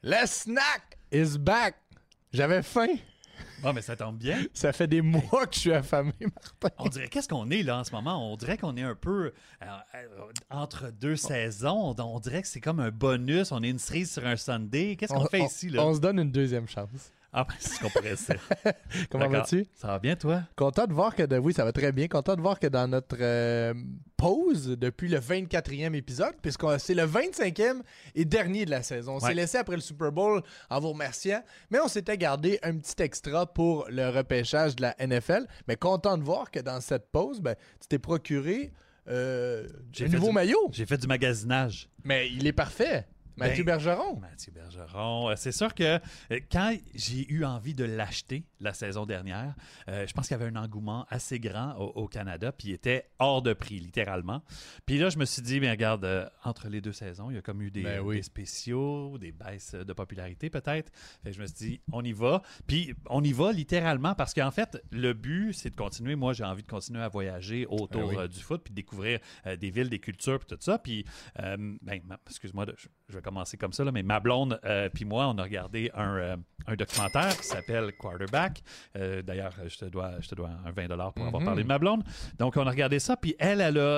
Le snack is back! J'avais faim. Bon, mais ça tombe bien. Ça fait des mois que je suis affamé, Martin. On dirait, qu'est-ce qu'on est là en ce moment? On dirait qu'on est un peu entre deux saisons. On dirait que c'est comme un bonus. On est une cerise sur un Sunday. Qu'est-ce qu'on fait ici, là? On se donne une deuxième chance. Ah, ben, c'est ce qu'on pourrait dire. Comment vas-tu? Ça va bien, toi? Content de voir que... Oui, ça va très bien. Content de voir que dans notre pause, depuis le 24e épisode, puisque c'est le 25e et dernier de la saison. On s'est laissé après le Super Bowl en vous remerciant, mais on s'était gardé un petit extra pour le repêchage de la NFL. Mais content de voir que dans cette pause, tu t'es procuré un nouveau maillot. J'ai fait du magasinage. Mais il est parfait. Mathieu Bergeron. Mathieu Bergeron. C'est sûr que quand j'ai eu envie de l'acheter la saison dernière, je pense qu'il y avait un engouement assez grand au Canada, puis il était hors de prix, littéralement. Puis là, je me suis dit, mais regarde, entre les deux saisons, il y a comme eu des spéciaux, des baisses de popularité peut-être. Fait que je me suis dit, on y va. Puis on y va littéralement parce qu'en fait, le but, c'est de continuer. Moi, j'ai envie de continuer à voyager autour du foot, puis de découvrir des villes, des cultures, puis tout ça. Puis, excuse-moi, je vais commencer comme ça, là, mais ma blonde puis moi, on a regardé un documentaire qui s'appelle Quarterback. D'ailleurs, je te dois un 20$ pour avoir parlé de ma blonde. Donc, on a regardé ça, puis elle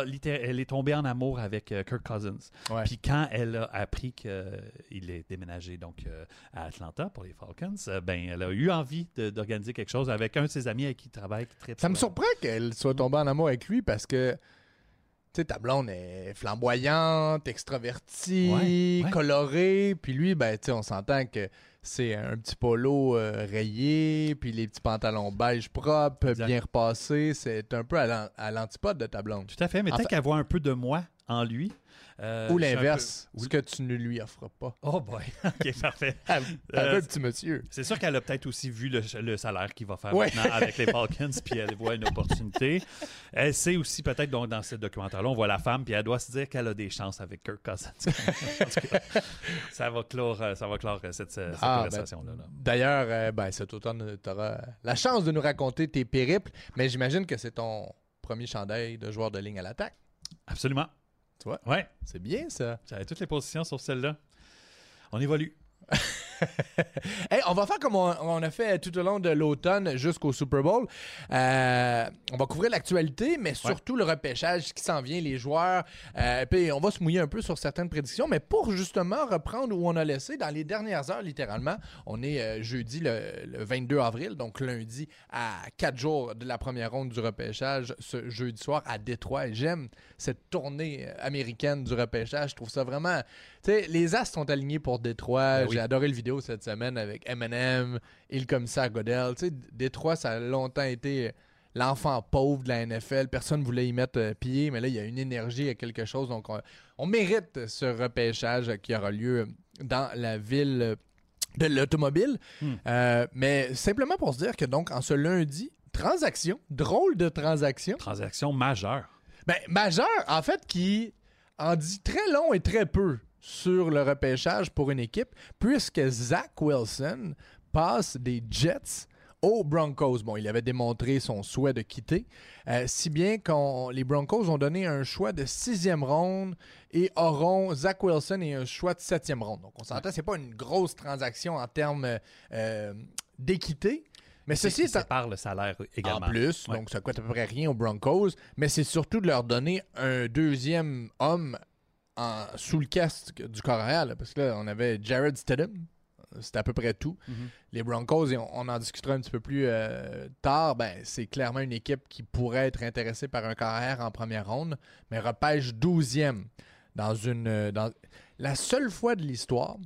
est tombée en amour avec Kirk Cousins. Ouais. Puis quand elle a appris qu'il est déménagé donc à Atlanta pour les Falcons, elle a eu envie d'organiser quelque chose avec un de ses amis avec qui il travaille. Ça me surprend qu'elle soit tombée en amour avec lui parce que tu sais, ta blonde est flamboyante, extravertie, colorée. Puis lui, on s'entend que c'est un petit polo rayé, puis les petits pantalons beige propres, bien repassés. C'est un peu à l'antipode de ta blonde. Tout à fait, mais peut-être qu'elle voit un peu de moi en lui. Ou l'inverse, ce que tu ne lui offres pas. Oh boy, ok, parfait. Un petit monsieur. C'est sûr qu'elle a peut-être aussi vu le salaire qu'il va faire maintenant avec les Falcons, puis elle voit une opportunité. Elle sait aussi peut-être, donc dans ce documentaire-là, on voit la femme, puis elle doit se dire qu'elle a des chances avec Kirk Cousins. En tout cas, ça va clore cette conversation-là. D'ailleurs, cet automne, tu auras la chance de nous raconter tes périples, mais j'imagine que c'est ton premier chandail de joueur de ligne à l'attaque. Absolument. Tu vois? Ouais. C'est bien, ça. J'avais toutes les positions sauf celle-là. On évolue. Hey, on va faire comme on a fait tout au long de l'automne jusqu'au Super Bowl. On va couvrir l'actualité, mais surtout le repêchage qui s'en vient, les joueurs. Puis on va se mouiller un peu sur certaines prédictions, mais pour justement reprendre où on a laissé dans les dernières heures, littéralement. On est jeudi le 22 avril, donc lundi à 4 jours de la première ronde du repêchage, ce jeudi soir à Détroit. Et j'aime cette tournée américaine du repêchage. Je trouve ça vraiment... Tu sais, les astres sont alignés pour Détroit. J'ai adoré le vidéo cette semaine avec Eminem et le commissaire Goodell. Tu sais, Détroit, ça a longtemps été l'enfant pauvre de la NFL. Personne ne voulait y mettre pied, mais là, il y a une énergie, il y a quelque chose. Donc, on mérite ce repêchage qui aura lieu dans la ville de l'automobile. Mais simplement pour se dire que, donc, en ce lundi, drôle de transaction. Transaction majeure. Majeure, en fait, qui en dit très long et très peu sur le repêchage pour une équipe, puisque Zach Wilson passe des Jets aux Broncos. Bon, il avait démontré son souhait de quitter, si bien que les Broncos ont donné un choix de 6e ronde et auront Zach Wilson et un choix de 7e ronde. Donc, on s'entend, c'est pas une grosse transaction en termes d'équité. Mais ceci sépare le salaire également. En plus, donc ça coûte à peu près rien aux Broncos, mais c'est surtout de leur donner un deuxième homme sous le casque du corps arrière, parce que là, on avait Jared Stidham. C'était à peu près tout. Les Broncos, et on en discutera un petit peu plus tard, c'est clairement une équipe qui pourrait être intéressée par un corps arrière en première ronde, mais repêche 12e dans la seule fois de l'histoire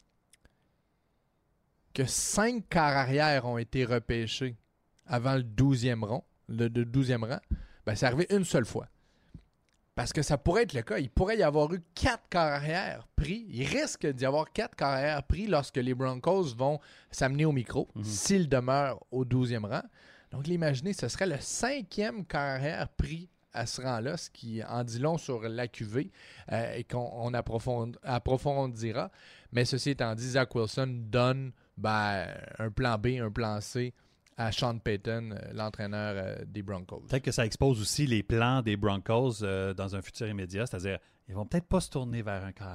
que 5 corps arrière ont été repêchés avant le 12e rang, c'est arrivé une seule fois. Parce que ça pourrait être le cas. Il pourrait y avoir eu 4 corps arrière pris. Il risque d'y avoir 4 corps arrière pris lorsque les Broncos vont s'amener au micro, s'ils demeurent au 12e rang. Donc, l'imaginez, ce serait le 5e corps arrière pris à ce rang-là, ce qui en dit long sur l'AQV et qu'on approfondira. Mais ceci étant dit, Zach Wilson donne un plan B, un plan C à Sean Payton, l'entraîneur des Broncos. Peut-être que ça expose aussi les plans des Broncos dans un futur immédiat, c'est-à-dire ils vont peut-être pas se tourner vers un carrière.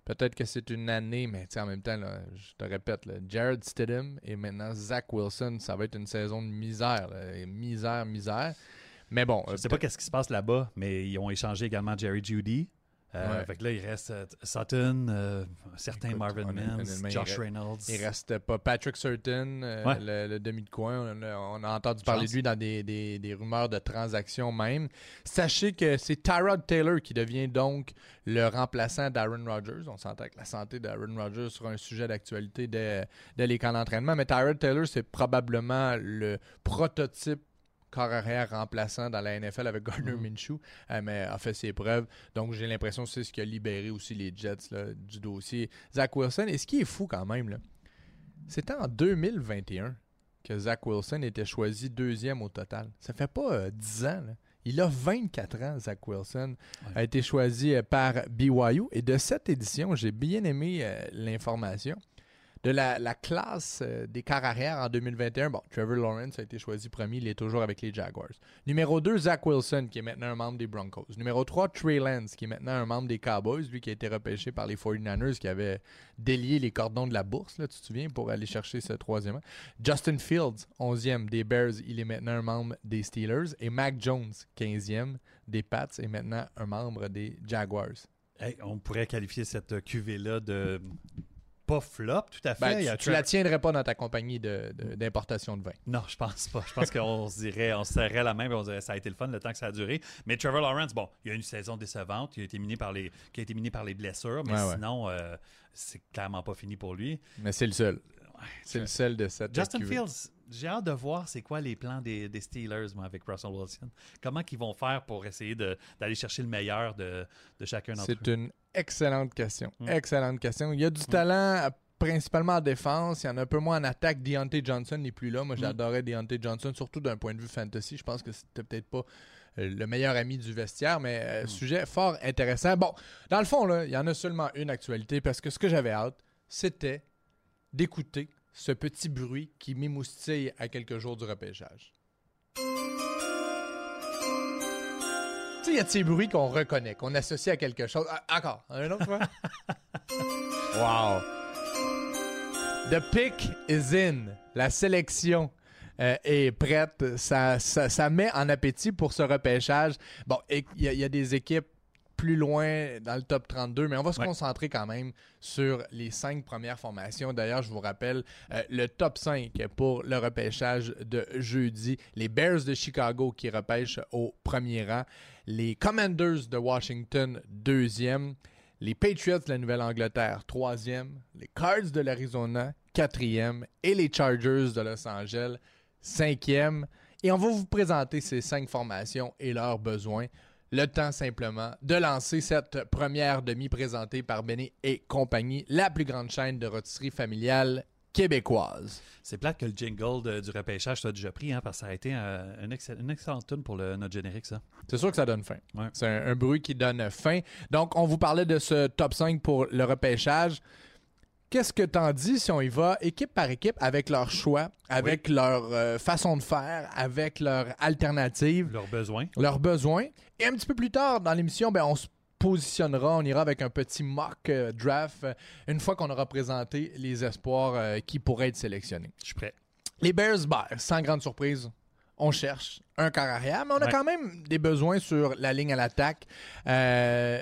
Peut-être que c'est une année, mais en même temps, là, je te répète, là, Jared Stidham et maintenant Zach Wilson, ça va être une saison de misère. Là, misère. Mais bon. Je ne sais pas qu'est-ce qui se passe là-bas, mais ils ont échangé également Jerry Jeudy. Fait que là, il reste Sutton, certains Marvin Mims, Josh Reynolds. Il reste pas Patrick Surtain, le demi de coin. On a entendu parler de lui dans des rumeurs de transactions même. Sachez que c'est Tyrod Taylor qui devient donc le remplaçant d'Aaron Rodgers. On s'entend que la santé d'Aaron Rodgers sera un sujet d'actualité dès les camps d'entraînement. Mais Tyrod Taylor, c'est probablement le prototype corps arrière remplaçant dans la NFL avec Gardner Minshew, mais a fait ses preuves. Donc, j'ai l'impression que c'est ce qui a libéré aussi les Jets là, du dossier Zach Wilson. Et ce qui est fou quand même, là, c'était en 2021 que Zach Wilson était choisi 2e au total. Ça fait pas 10 ans. Là. Il a 24 ans, Zach Wilson. A été choisi par BYU. Et de cette édition, j'ai bien aimé l'information. De la classe des quarts arrière en 2021, bon, Trevor Lawrence a été choisi premier, il est toujours avec les Jaguars. Numéro 2, Zach Wilson, qui est maintenant un membre des Broncos. Numéro 3, Trey Lance, qui est maintenant un membre des Cowboys, lui qui a été repêché par les 49ers, qui avait délié les cordons de la bourse, là, tu te souviens, pour aller chercher ce 3e. Justin Fields, 11e des Bears, il est maintenant un membre des Steelers. Et Mac Jones, 15e des Pats, est maintenant un membre des Jaguars. Hey, on pourrait qualifier cette cuvée-là de... pas flop, tout à fait. Ben, tu la tiendrais pas dans ta compagnie d'importation de vin. Non, je pense pas. Je pense qu'on se serrait la main et on dirait ça a été le fun le temps que ça a duré. Mais Trevor Lawrence, bon, il a eu une saison décevante. Il a été miné par les blessures, mais sinon, c'est clairement pas fini pour lui. Mais c'est le seul. C'est le seul de cette Justin Fields, j'ai hâte de voir c'est quoi les plans des Steelers moi, avec Russell Wilson. Comment ils vont faire pour essayer d'aller chercher le meilleur de chacun d'entre eux? C'est une excellente question. Excellente question. Il y a du talent principalement en défense. Il y en a un peu moins en attaque. Deontay Johnson n'est plus là. Moi, j'adorais Deontay Johnson, surtout d'un point de vue fantasy. Je pense que c'était peut-être pas le meilleur ami du vestiaire, mais sujet fort intéressant. Bon, dans le fond, là, il y en a seulement une actualité parce que ce que j'avais hâte, c'était d'écouter ce petit bruit qui m'émoustille à quelques jours du repêchage. Tu sais, il y a de ces bruits qu'on reconnaît, qu'on associe à quelque chose. Encore, un autre fois? Wow! The pick is in. La sélection est prête. Ça met en appétit pour ce repêchage. Bon, il y a des équipes plus loin dans le top 32, mais on va se concentrer quand même sur les 5 premières formations. D'ailleurs, je vous rappelle le top 5 pour le repêchage de jeudi. Les Bears de Chicago qui repêchent au premier rang. Les Commanders de Washington, 2e. Les Patriots de la Nouvelle-Angleterre, 3e. Les Cards de l'Arizona, 4e. Et les Chargers de Los Angeles, 5e. Et on va vous présenter ces 5 formations et leurs besoins. Le temps simplement de lancer cette première demi présentée par Benny et compagnie, la plus grande chaîne de rôtisserie familiale québécoise. C'est plate que le jingle du repêchage soit déjà pris, parce que ça a été une excellente tune pour notre générique, ça. C'est sûr que ça donne faim. Ouais. C'est un bruit qui donne faim. Donc, on vous parlait de ce top 5 pour le repêchage. Qu'est-ce que t'en dis si on y va équipe par équipe avec leurs choix, avec leur façon de faire, avec leurs alternatives, leurs besoins. Et un petit peu plus tard dans l'émission, on se positionnera, on ira avec un petit mock draft une fois qu'on aura présenté les espoirs qui pourraient être sélectionnés. Je suis prêt. Les Bears, sans grande surprise, on cherche un quart arrière, mais on a quand même des besoins sur la ligne à l'attaque. Et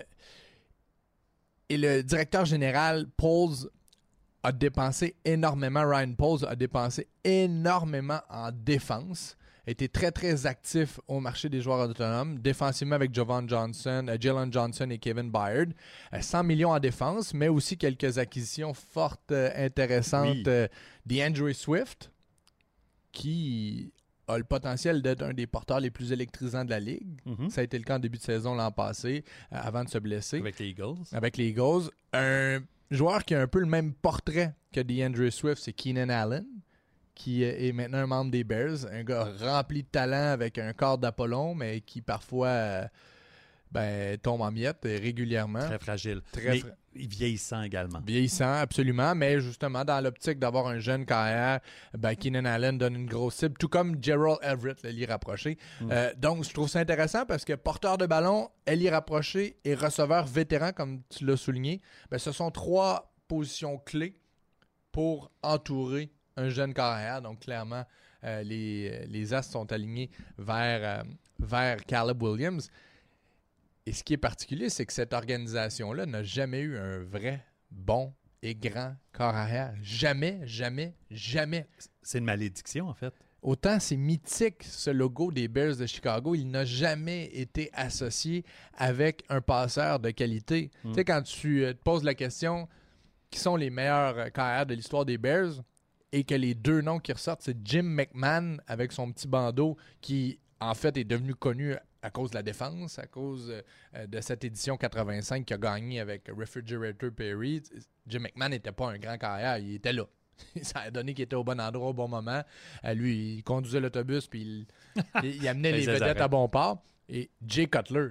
le directeur général, Pauls, a dépensé énormément. Ryan Pauls a dépensé énormément en défense. A été très, très actif au marché des joueurs autonomes. Défensivement avec Jalen Johnson et Kevin Byard. 100 millions en défense, mais aussi quelques acquisitions fortes, intéressantes. DeAndre Swift, qui a le potentiel d'être un des porteurs les plus électrisants de la Ligue. Ça a été le cas en début de saison l'an passé, avant de se blesser. Avec les Eagles. Un joueur qui a un peu le même portrait que DeAndre Swift, c'est Keenan Allen, qui est maintenant un membre des Bears. Un gars rempli de talent avec un corps d'Apollon, mais qui parfois tombe en miettes régulièrement. Très fragile. vieillissant également. Vieillissant, absolument, mais justement, dans l'optique d'avoir un jeune carrière, Keenan Allen donne une grosse cible, tout comme Gerald Everett, l'ailier rapproché. Donc, je trouve ça intéressant parce que porteur de ballon, ailier rapproché et receveur vétéran, comme tu l'as souligné, ce sont 3 positions clés pour entourer un jeune carrière. Donc, clairement, les As sont alignés vers Caleb Williams. Et ce qui est particulier, c'est que cette organisation-là n'a jamais eu un vrai bon et grand corps arrière. Jamais, jamais, jamais. C'est une malédiction, en fait. Autant c'est mythique, ce logo des Bears de Chicago, il n'a jamais été associé avec un passeur de qualité. Tu sais, quand tu te poses la question, qui sont les meilleurs carrières de l'histoire des Bears, et que les 2 noms qui ressortent, c'est Jim McMahon avec son petit bandeau qui, en fait, est devenu connu à cause de la défense, à cause de cette édition 85 qui a gagné avec Refrigerator Perry. Jim McMahon n'était pas un grand carrière, il était là. Ça a donné qu'il était au bon endroit au bon moment. Lui, il conduisait l'autobus puis il amenait les vedettes à bon port. Et Jay Cutler,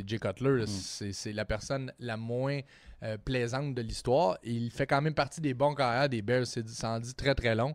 c'est la personne la moins plaisante de l'histoire. Et il fait quand même partie des bons carrières des Bears. Ça en dit très, très long.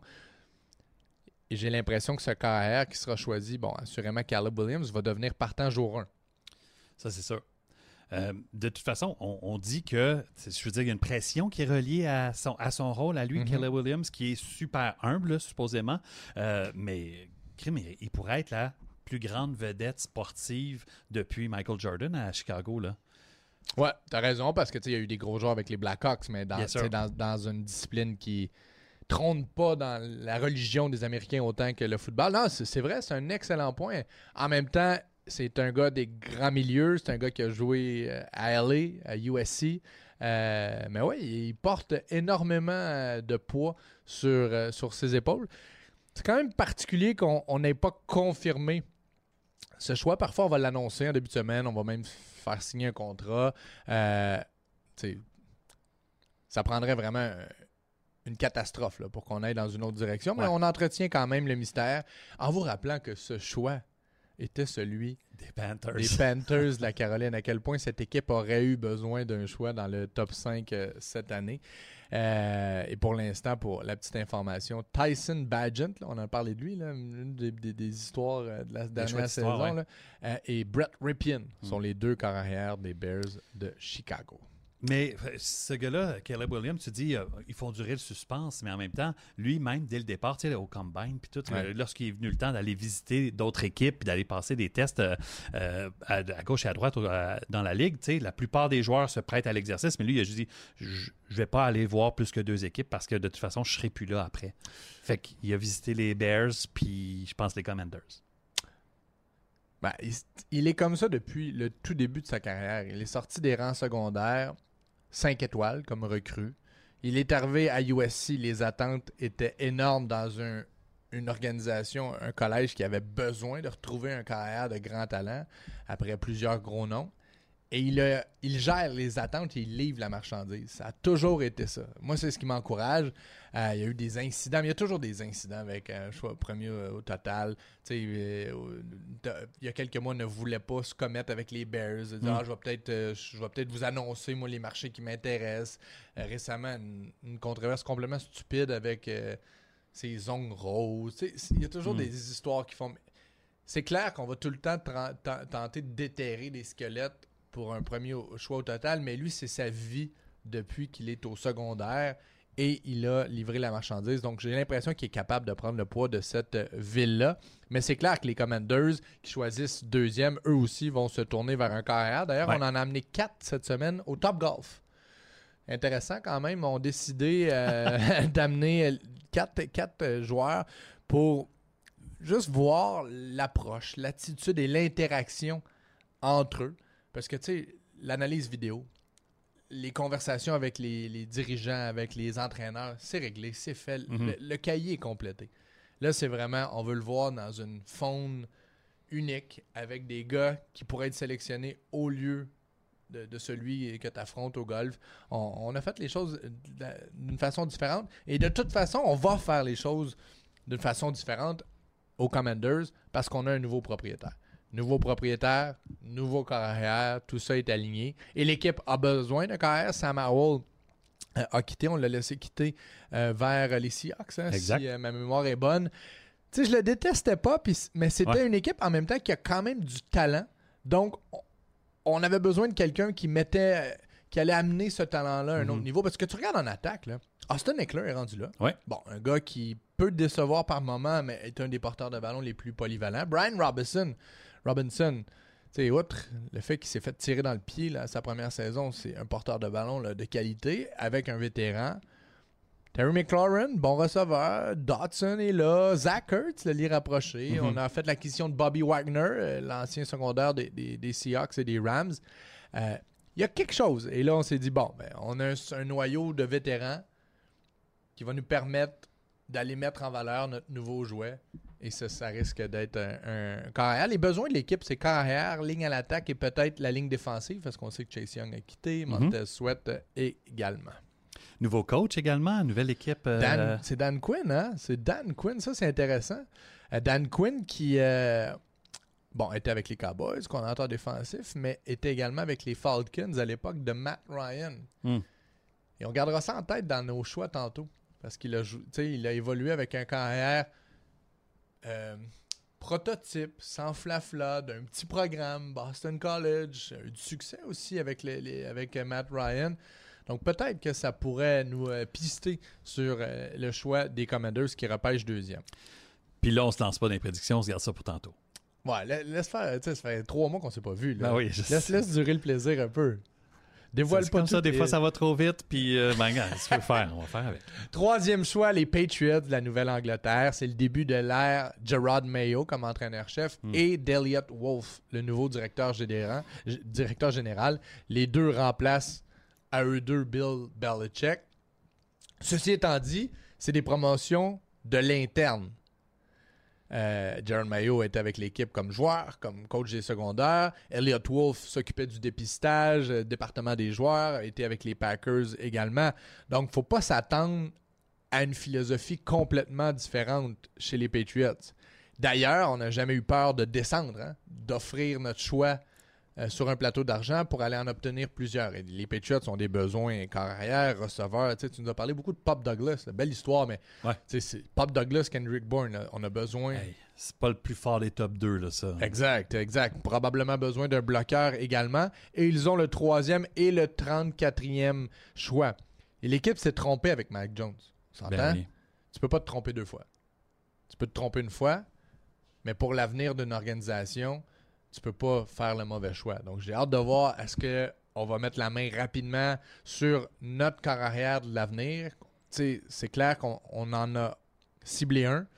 Et j'ai l'impression que ce carrière qui sera choisi, assurément Caleb Williams, va devenir partant jour 1. Ça, c'est sûr. De toute façon, on dit que, je veux dire, il y a une pression qui est reliée à son rôle, à lui, Caleb Williams, qui est super humble, là, supposément. Mais il pourrait être la plus grande vedette sportive depuis Michael Jordan à Chicago, là. Ouais, t'as raison, parce que il y a eu des gros joueurs avec les Blackhawks, mais dans une discipline qui trône pas dans la religion des Américains autant que le football. Non, c'est vrai, c'est un excellent point. En même temps, c'est un gars des grands milieux, c'est un gars qui a joué à LA, à USC. Mais oui, il porte énormément de poids sur ses épaules. C'est quand même particulier qu'on n'ait pas confirmé ce choix. Parfois, on va l'annoncer en début de semaine, on va même faire signer un contrat. Ça prendrait vraiment une catastrophe là, pour qu'on aille dans une autre direction, mais on entretient quand même le mystère en vous rappelant que ce choix était celui des Panthers de la Caroline. À quel point cette équipe aurait eu besoin d'un choix dans le top 5 cette année. Et pour l'instant, pour la petite information, Tyson Bagent, là, on en a parlé de lui, là, une des histoires de la dernière saison, là, et Brett Ripien sont les 2 corps arrière des Bears de Chicago. Mais ce gars-là, Caleb Williams, tu dis, ils font durer le suspense, mais en même temps, lui-même, dès le départ, tu sais, au combine, puis tout, lorsqu'il est venu le temps d'aller visiter d'autres équipes, puis d'aller passer des tests à gauche et à droite dans la ligue, tu sais, la plupart des joueurs se prêtent à l'exercice, mais lui, il a juste dit, je vais pas aller voir plus que 2 équipes parce que de toute façon, je serai plus là après. Fait qu'il a visité les Bears, puis je pense les Commanders. Il est comme ça depuis le tout début de sa carrière. Il est sorti des rangs secondaires, 5 étoiles comme recrue. Il est arrivé à USC, les attentes étaient énormes dans une organisation, un collège qui avait besoin de retrouver un carrière de grand talent après plusieurs gros noms. Et il gère les attentes et il livre la marchandise. Ça a toujours été ça. Moi, c'est ce qui m'encourage. Il y a eu des incidents, mais il y a toujours des incidents avec un choix premier au total. Il y a quelques mois, ne voulait pas se commettre avec les Bears. Il dit, je vais peut-être vous annoncer, moi, les marchés qui m'intéressent. Récemment, une controverse complètement stupide avec ses ongles roses. Il y a toujours des histoires qui font... C'est clair qu'on va tout le temps tenter de déterrer des squelettes pour un premier choix au total, mais lui, c'est sa vie depuis qu'il est au secondaire et il a livré la marchandise. Donc, j'ai l'impression qu'il est capable de prendre le poids de cette ville-là. Mais c'est clair que les Commanders qui choisissent 2e, eux aussi vont se tourner vers un carrière. D'ailleurs, on en a amené 4 cette semaine au Top Golf. Intéressant quand même. On a décidé d'amener 4 joueurs pour juste voir l'approche, l'attitude et l'interaction entre eux. Parce que, tu sais, l'analyse vidéo, les conversations avec les dirigeants, avec les entraîneurs, c'est réglé, c'est fait. Le cahier est complété. Là, c'est vraiment, on veut le voir dans une faune unique avec des gars qui pourraient être sélectionnés au lieu de celui que tu affrontes au golf. On a fait les choses d'une façon différente. Et de toute façon, on va faire les choses d'une façon différente aux Commanders parce qu'on a un nouveau propriétaire. nouveau propriétaire, nouveau carrière, tout ça est aligné. Et l'équipe a besoin de carrière. Sam Howell a quitté, on l'a laissé quitter vers les Seahawks, hein, si ma mémoire est bonne. Tu sais, je le détestais pas, mais c'était une équipe en même temps qui a quand même du talent. Donc, on avait besoin de quelqu'un qui allait amener ce talent-là à un autre niveau. Parce que tu regardes en attaque, là, Austin Eckler est rendu là. Ouais. Bon, un gars qui peut te décevoir par moment, mais est un des porteurs de ballon les plus polyvalents. Brian Robinson, tu sais, outre le fait qu'il s'est fait tirer dans le pied là, sa première saison, c'est un porteur de ballon là, de qualité avec un vétéran. Terry McLaurin, bon receveur. Dotson est là. Zach Ertz, le lit rapproché. On a fait l'acquisition de Bobby Wagner, l'ancien secondaire des Seahawks et des Rams. Il y a quelque chose. Et là, on s'est dit, bon, on a un noyau de vétérans qui va nous permettre d'aller mettre en valeur notre nouveau jouet. Et ça risque d'être un carrière. Les besoins de l'équipe, c'est carrière, ligne à l'attaque et peut-être la ligne défensive, parce qu'on sait que Chase Young a quitté, Montez Sweat également. Nouveau coach également, nouvelle équipe. C'est Dan Quinn, hein? C'est Dan Quinn, ça c'est intéressant. Dan Quinn qui était avec les Cowboys, coordinateur défensif, mais était également avec les Falcons à l'époque de Matt Ryan. Et on gardera ça en tête dans nos choix tantôt. Parce qu'il a évolué avec un carrière prototype, sans flafla, d'un petit programme, Boston College, du succès aussi avec Matt Ryan. Donc peut-être que ça pourrait nous pister sur le choix des Commanders qui repêchent deuxième. Puis là, on se lance pas dans les prédictions, on se garde ça pour tantôt. Ouais, laisse faire, ça fait 3 mois qu'on s'est pas vu. Là. Ben oui, laisse durer le plaisir un peu. Dévoile pas comme ça, des fois ça va trop vite, puis regarde, si tu veux faire, on va faire avec. Troisième choix, les Patriots de la Nouvelle-Angleterre. C'est le début de l'ère Gerard Mayo comme entraîneur-chef et d'Elliott Wolf, le nouveau directeur général. Les deux remplacent à eux deux Bill Belichick. Ceci étant dit, c'est des promotions de l'interne. Gerard Mayo était avec l'équipe comme joueur, comme coach des secondaires. Elliott Wolf s'occupait du dépistage, département des joueurs, était avec les Packers également. Donc, il ne faut pas s'attendre à une philosophie complètement différente chez les Patriots. D'ailleurs, on n'a jamais eu peur de descendre, d'offrir notre choix sur un plateau d'argent pour aller en obtenir plusieurs. Et les Patriots ont des besoins carrière, receveurs. Tu nous as parlé beaucoup de Pop Douglas. Belle histoire, mais c'est Pop Douglas, Kendrick Bourne, là, on a besoin... Hey, c'est pas le plus fort des top 2, là, ça. Exact. Probablement besoin d'un bloqueur également. Et ils ont le 3e et le 34e choix. Et l'équipe s'est trompée avec Mac Jones. Tu s'entends? Ben oui. Tu peux pas te tromper 2 fois. Tu peux te tromper une fois, mais pour l'avenir d'une organisation... tu peux pas faire le mauvais choix. Donc, j'ai hâte de voir est-ce qu'on va mettre la main rapidement sur notre corps arrière de l'avenir. C'est clair qu'on en a ciblé un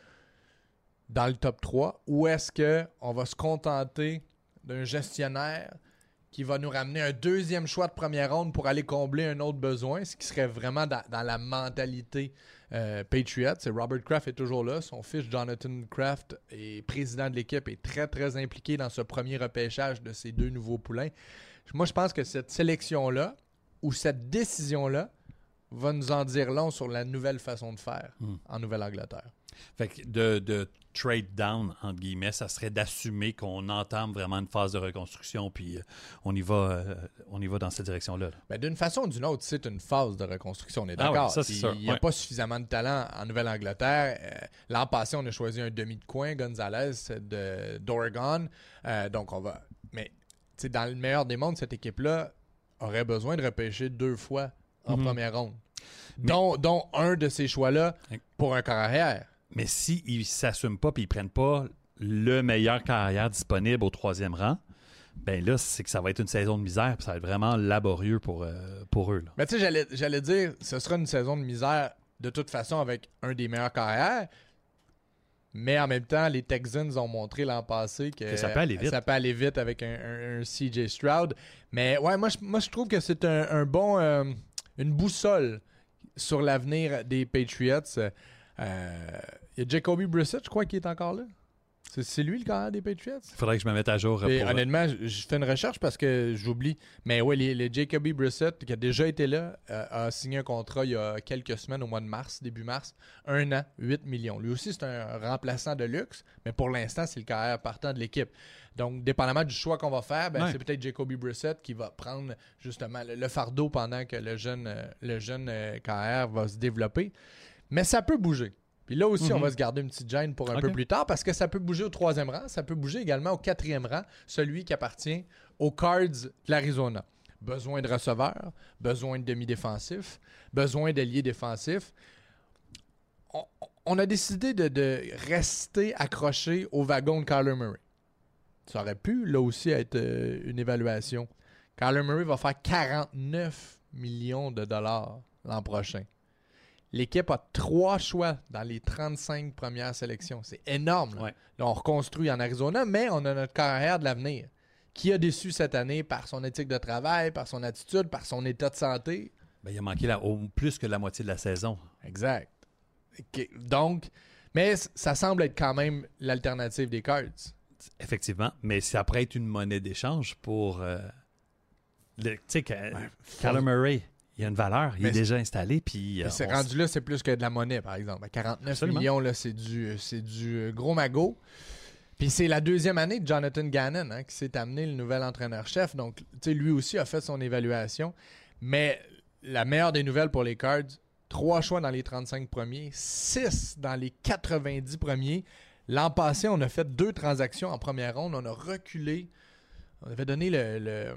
dans le top 3 ou est-ce qu'on va se contenter d'un gestionnaire qui va nous ramener un 2e choix de première ronde pour aller combler un autre besoin, ce qui serait vraiment dans la mentalité Patriots. Et Robert Kraft est toujours là. Son fils Jonathan Kraft est président de l'équipe et très, très impliqué dans ce premier repêchage de ces 2 nouveaux poulains. Moi, je pense que cette sélection-là ou cette décision-là va nous en dire long sur la nouvelle façon de faire en Nouvelle-Angleterre. Fait que de trade down, entre guillemets, ça serait d'assumer qu'on entame vraiment une phase de reconstruction, puis on y va dans cette direction-là. Ben, d'une façon ou d'une autre, c'est une phase de reconstruction, on est d'accord. Oui, ça, c'est sûr. Il n'y a pas suffisamment de talent en Nouvelle-Angleterre. L'an passé, on a choisi un demi de coin, Gonzalez, d'Oregon. Donc, on va... Mais dans le meilleur des mondes, cette équipe-là aurait besoin de repêcher 2 fois en première ronde. Dont un de ces choix-là pour un carrière. Mais s'ils ne s'assument pas et ils ne prennent pas le meilleur carrière disponible au 3e rang, ben là, c'est que ça va être une saison de misère puis ça va être vraiment laborieux pour eux. Là. Mais tu sais, j'allais dire, ce sera une saison de misère de toute façon avec un des meilleurs carrières. Mais en même temps, les Texans ont montré l'an passé que ça peut aller vite. Ça peut aller vite avec un CJ Stroud. Mais ouais, moi je trouve que c'est une boussole sur l'avenir des Patriots. Il y a Jacoby Brissett, je crois, qui est encore là. C'est lui le carrière des Patriots? Il faudrait que je me mette à jour. Et honnêtement, je fais une recherche parce que j'oublie. Mais oui, le Jacoby Brissett, qui a déjà été là, a signé un contrat il y a quelques semaines, au mois de mars, début mars. 1 an, 8 millions. Lui aussi, c'est un remplaçant de luxe, mais pour l'instant, c'est le carrière partant de l'équipe. Donc, dépendamment du choix qu'on va faire, c'est peut-être Jacoby Brissett qui va prendre justement le fardeau pendant que le jeune carrière va se développer. Mais ça peut bouger. Puis là aussi, on va se garder une petite gêne pour un peu plus tard parce que ça peut bouger au 3e rang, ça peut bouger également au 4e rang, celui qui appartient aux Cards de l'Arizona. Besoin de receveurs, besoin de demi-défensifs, besoin d'ailiers défensifs. On a décidé de rester accroché au wagon de Kyler Murray. Ça aurait pu, là aussi, être une évaluation. Kyler Murray va faire 49 millions de dollars l'an prochain. L'équipe a 3 choix dans les 35 premières sélections. C'est énorme. Là. Ouais. Là, on reconstruit en Arizona, mais on a notre carrière de l'avenir qui a déçu cette année par son éthique de travail, par son attitude, par son état de santé. Ben, il a manqué plus que la moitié de la saison. Exact. Donc, mais ça semble être quand même l'alternative des Cards. Effectivement, mais ça pourrait être une monnaie d'échange pour... tu sais, Kyler Murray... Il y a une valeur, il est déjà installé. Puis, c'est rendu là, c'est plus que de la monnaie, par exemple. 49 Absolument. millions, là, c'est du gros magot. Puis c'est la 2e année de Jonathan Gannon qui s'est amené le nouvel entraîneur-chef. Donc, tu sais, lui aussi a fait son évaluation. Mais la meilleure des nouvelles pour les Cards, 3 choix dans les 35 premiers, 6 dans les 90 premiers. L'an passé, on a fait 2 transactions en première ronde. On a reculé. On avait donné le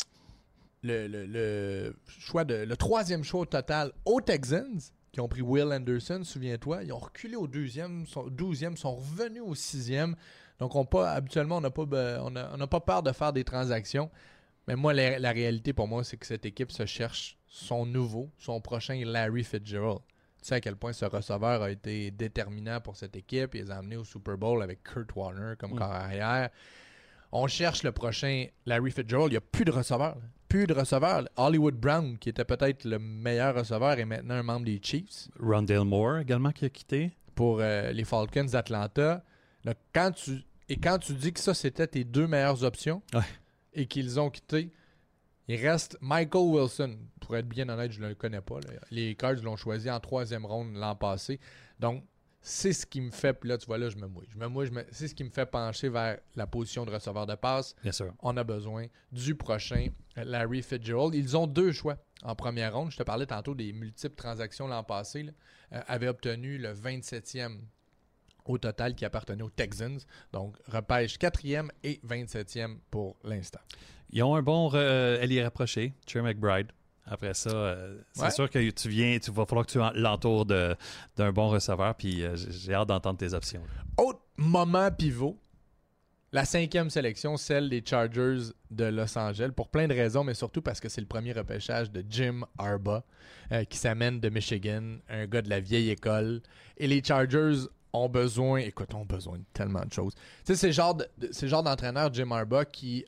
choix le 3e choix au total aux Texans qui ont pris Will Anderson, souviens-toi. Ils ont reculé au 12e, sont revenus au 6e. Donc habituellement, on n'a pas peur de faire des transactions. Mais moi, la réalité pour moi, c'est que cette équipe se cherche son prochain Larry Fitzgerald. Tu sais à quel point ce receveur a été déterminant pour cette équipe. Il les a amenés au Super Bowl avec Kurt Warner comme corps arrière. On cherche le prochain Larry Fitzgerald. Il n'y a plus de receveurs. Plus de receveurs. Hollywood Brown, qui était peut-être le meilleur receveur, est maintenant un membre des Chiefs. Rondale Moore également qui a quitté. Pour les Falcons d'Atlanta. Donc, quand tu dis que ça, c'était tes 2 meilleures options et qu'ils ont quitté, il reste Michael Wilson. Pour être bien honnête, je ne le connais pas. Là. Les Cards l'ont choisi en 3e ronde l'an passé. Donc, c'est ce qui me fait... Puis là, tu vois, là, je me mouille. C'est ce qui me fait pencher vers la position de receveur de passe. Bien sûr. On a besoin du prochain Larry Fitzgerald. Ils ont 2 choix en première ronde. Je te parlais tantôt des multiples transactions l'an passé. Avaient obtenu le 27e au total qui appartenait aux Texans. Donc, repêche 4e et 27e pour l'instant. Ils ont un bon ailier rapproché, Trey McBride. Après ça, c'est sûr que tu va falloir que tu l'entoures d'un bon receveur, puis j'ai hâte d'entendre tes options. Autre moment pivot, la 5e sélection, celle des Chargers de Los Angeles, pour plein de raisons, mais surtout parce que c'est le premier repêchage de Jim Harbaugh, qui s'amène de Michigan, un gars de la vieille école. Et les Chargers ont besoin de tellement de choses. Tu sais, c'est le genre d'entraîneur, Jim Harbaugh, qui...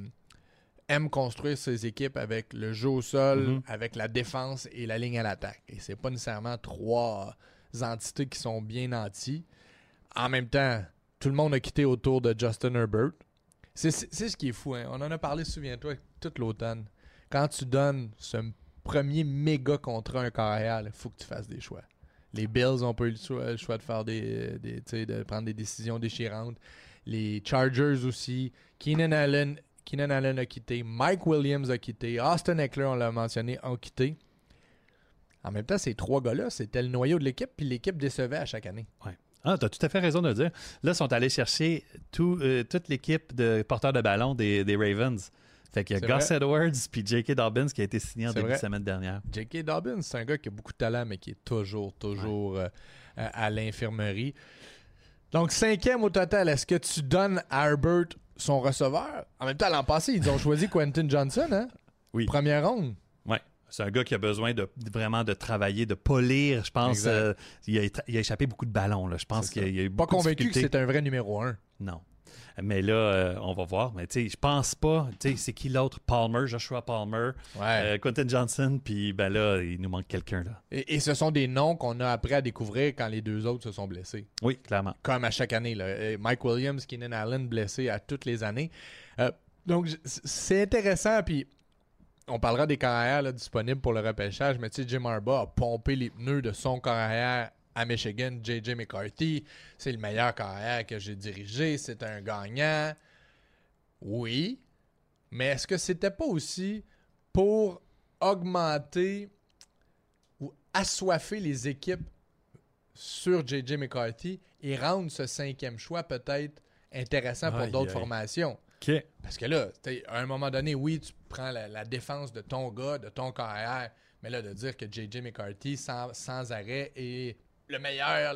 aime construire ses équipes avec le jeu au sol, avec la défense et la ligne à l'attaque. Et c'est pas nécessairement 3 entités qui sont bien nantis. En même temps, tout le monde a quitté autour de Justin Herbert. C'est ce qui est fou. Hein? On en a parlé, souviens-toi, toute l'automne. Quand tu donnes ce premier méga contrat à un carrière, il faut que tu fasses des choix. Les Bills ont pas eu le choix de faire de prendre des décisions déchirantes. Les Chargers aussi. Keenan Allen a quitté, Mike Williams a quitté, Austin Eckler, on l'a mentionné, ont quitté. En même temps, ces 3 gars-là, c'était le noyau de l'équipe, puis l'équipe décevait à chaque année. Ouais. Ah, tu as tout à fait raison de le dire. Là, ils sont allés chercher toute l'équipe de porteurs de ballon des Ravens. Fait qu'il y a Gus Edwards puis J.K. Dobbins qui a été signé en début de semaine dernière. J.K. Dobbins, c'est un gars qui a beaucoup de talent, mais qui est toujours à l'infirmerie. Donc, 5e au total. Est-ce que tu donnes à Herbert son receveur? En même temps, l'an passé, ils ont choisi Quentin Johnson, hein? Oui. Première ronde. Oui. C'est un gars qui a besoin vraiment de travailler, de polir. Je pense il a échappé beaucoup de ballons. Là. Je pense qu'il y a eu pas beaucoup de convaincu que difficultés. c'est un vrai numéro 1. Non. Mais là, on va voir. Mais tu sais, je pense pas. Tu sais, c'est qui l'autre? Palmer, Joshua Palmer, Quentin Johnson, puis ben là, il nous manque quelqu'un, là. Et ce sont des noms qu'on a appris à découvrir quand les deux autres se sont blessés. Oui, clairement. Comme à chaque année, là. Mike Williams, Keenan Allen blessés à toutes les années. Donc, c'est intéressant, puis on parlera des carrières là, disponibles pour le repêchage, mais tu sais, Jim Harbaugh a pompé les pneus de son carrière à Michigan. J.J. McCarthy, c'est le meilleur carrière que j'ai dirigé, c'est un gagnant. Oui, mais est-ce que c'était pas aussi pour augmenter ou assoiffer les équipes sur J.J. McCarthy et rendre ce 5e choix peut-être intéressant pour d'autres formations? OK. Parce que là, à un moment donné, oui, tu prends la défense de ton gars, de ton carrière, mais là, de dire que J.J. McCarthy, sans arrêt, est le meilleur,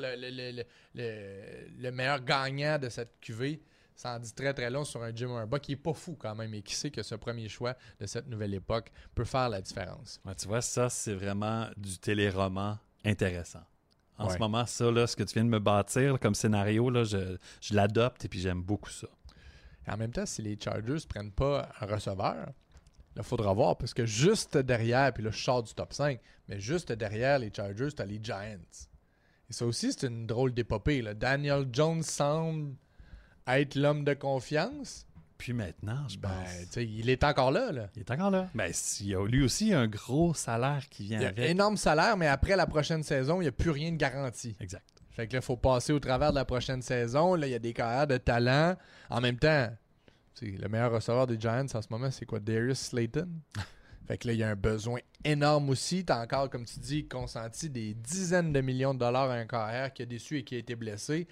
le meilleur gagnant de cette QV, ça en dit très, très long sur un Jim Harbaugh qui est pas fou quand même et qui sait que ce premier choix de cette nouvelle époque peut faire la différence. Ouais, tu vois, ça, c'est vraiment du téléroman intéressant. En ce moment, ça, là, ce que tu viens de me bâtir là, comme scénario, là, je l'adopte et puis j'aime beaucoup ça. Et en même temps, si les Chargers ne prennent pas un receveur, il faudra voir, parce que juste derrière, puis là, je sors du top 5, mais juste derrière les Chargers, tu as les Giants. Et ça aussi, c'est une drôle d'épopée, là. Daniel Jones semble être l'homme de confiance. Puis maintenant, je pense... il est encore là, là. Il est encore là. Ben, il y a lui aussi un gros salaire qui vient avec. Il y a énorme salaire, mais après la prochaine saison, il n'y a plus rien de garanti. Exact. Fait que là, il faut passer au travers de la prochaine saison. Là, il y a des carrières de talent. En même temps, le meilleur receveur des Giants en ce moment, c'est quoi? Darius Slayton? Fait que là, il y a un besoin énorme aussi. Tu as encore, comme tu dis, consenti des dizaines de millions de dollars à un carrière qui a déçu et qui a été blessé.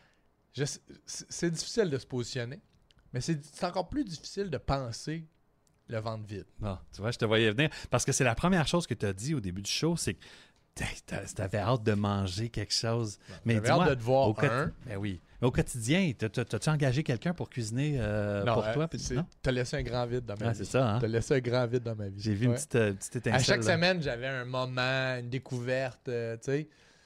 C'est difficile de se positionner, mais c'est encore plus difficile de penser le ventre vide. Non, tu vois, je te voyais venir. Parce que c'est la première chose que tu as dit au début du show, c'est que t'avais hâte de manger quelque chose. Mais j'avais hâte de te voir Ben oui. Mais au quotidien, t'as-tu engagé quelqu'un pour cuisiner pour toi? Non, t'as laissé un grand vide dans ma vie. C'est ça, hein? T'as laissé un grand vide dans ma vie. J'ai vu une petite étincelle. À chaque semaine, j'avais un moment, une découverte, tu sais.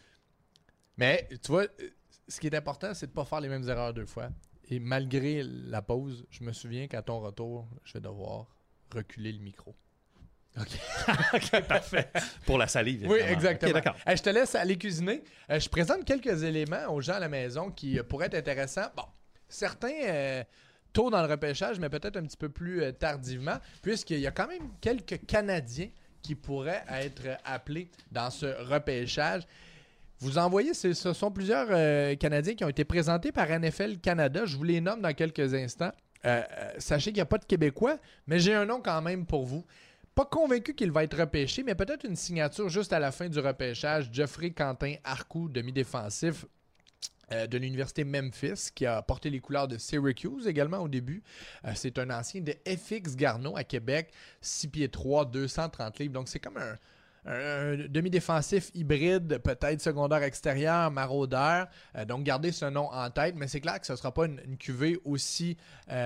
Mais, tu vois, ce qui est important, c'est de ne pas faire les mêmes erreurs deux fois. Et malgré la pause, je me souviens qu'à ton retour, je vais devoir reculer le micro. OK. OK, parfait. Pour la salive, évidemment. Oui, exactement. Okay, d'accord. Je te laisse aller cuisiner. Je présente quelques éléments aux gens à la maison qui pourraient être intéressants. Bon, certains tôt dans le repêchage, mais peut-être un petit peu plus tardivement, puisqu'il y a quand même quelques Canadiens qui pourraient être appelés dans ce repêchage. Vous en voyez, ce sont plusieurs Canadiens qui ont été présentés par NFL Canada. Je vous les nomme dans quelques instants. Sachez qu'il n'y a pas de Québécois, mais j'ai un nom quand même pour vous. Pas convaincu qu'il va être repêché, mais peut-être une signature juste à la fin du repêchage. Jeffrey Quentin Arcou, demi-défensif de l'université Memphis, qui a porté les couleurs de Syracuse également au début. C'est un ancien de FX Garneau à Québec, 6 pieds 3, 230 livres. Donc c'est comme un demi-défensif hybride, peut-être secondaire extérieur, maraudeur. Donc gardez ce nom en tête, mais c'est clair que ce ne sera pas une cuvée aussi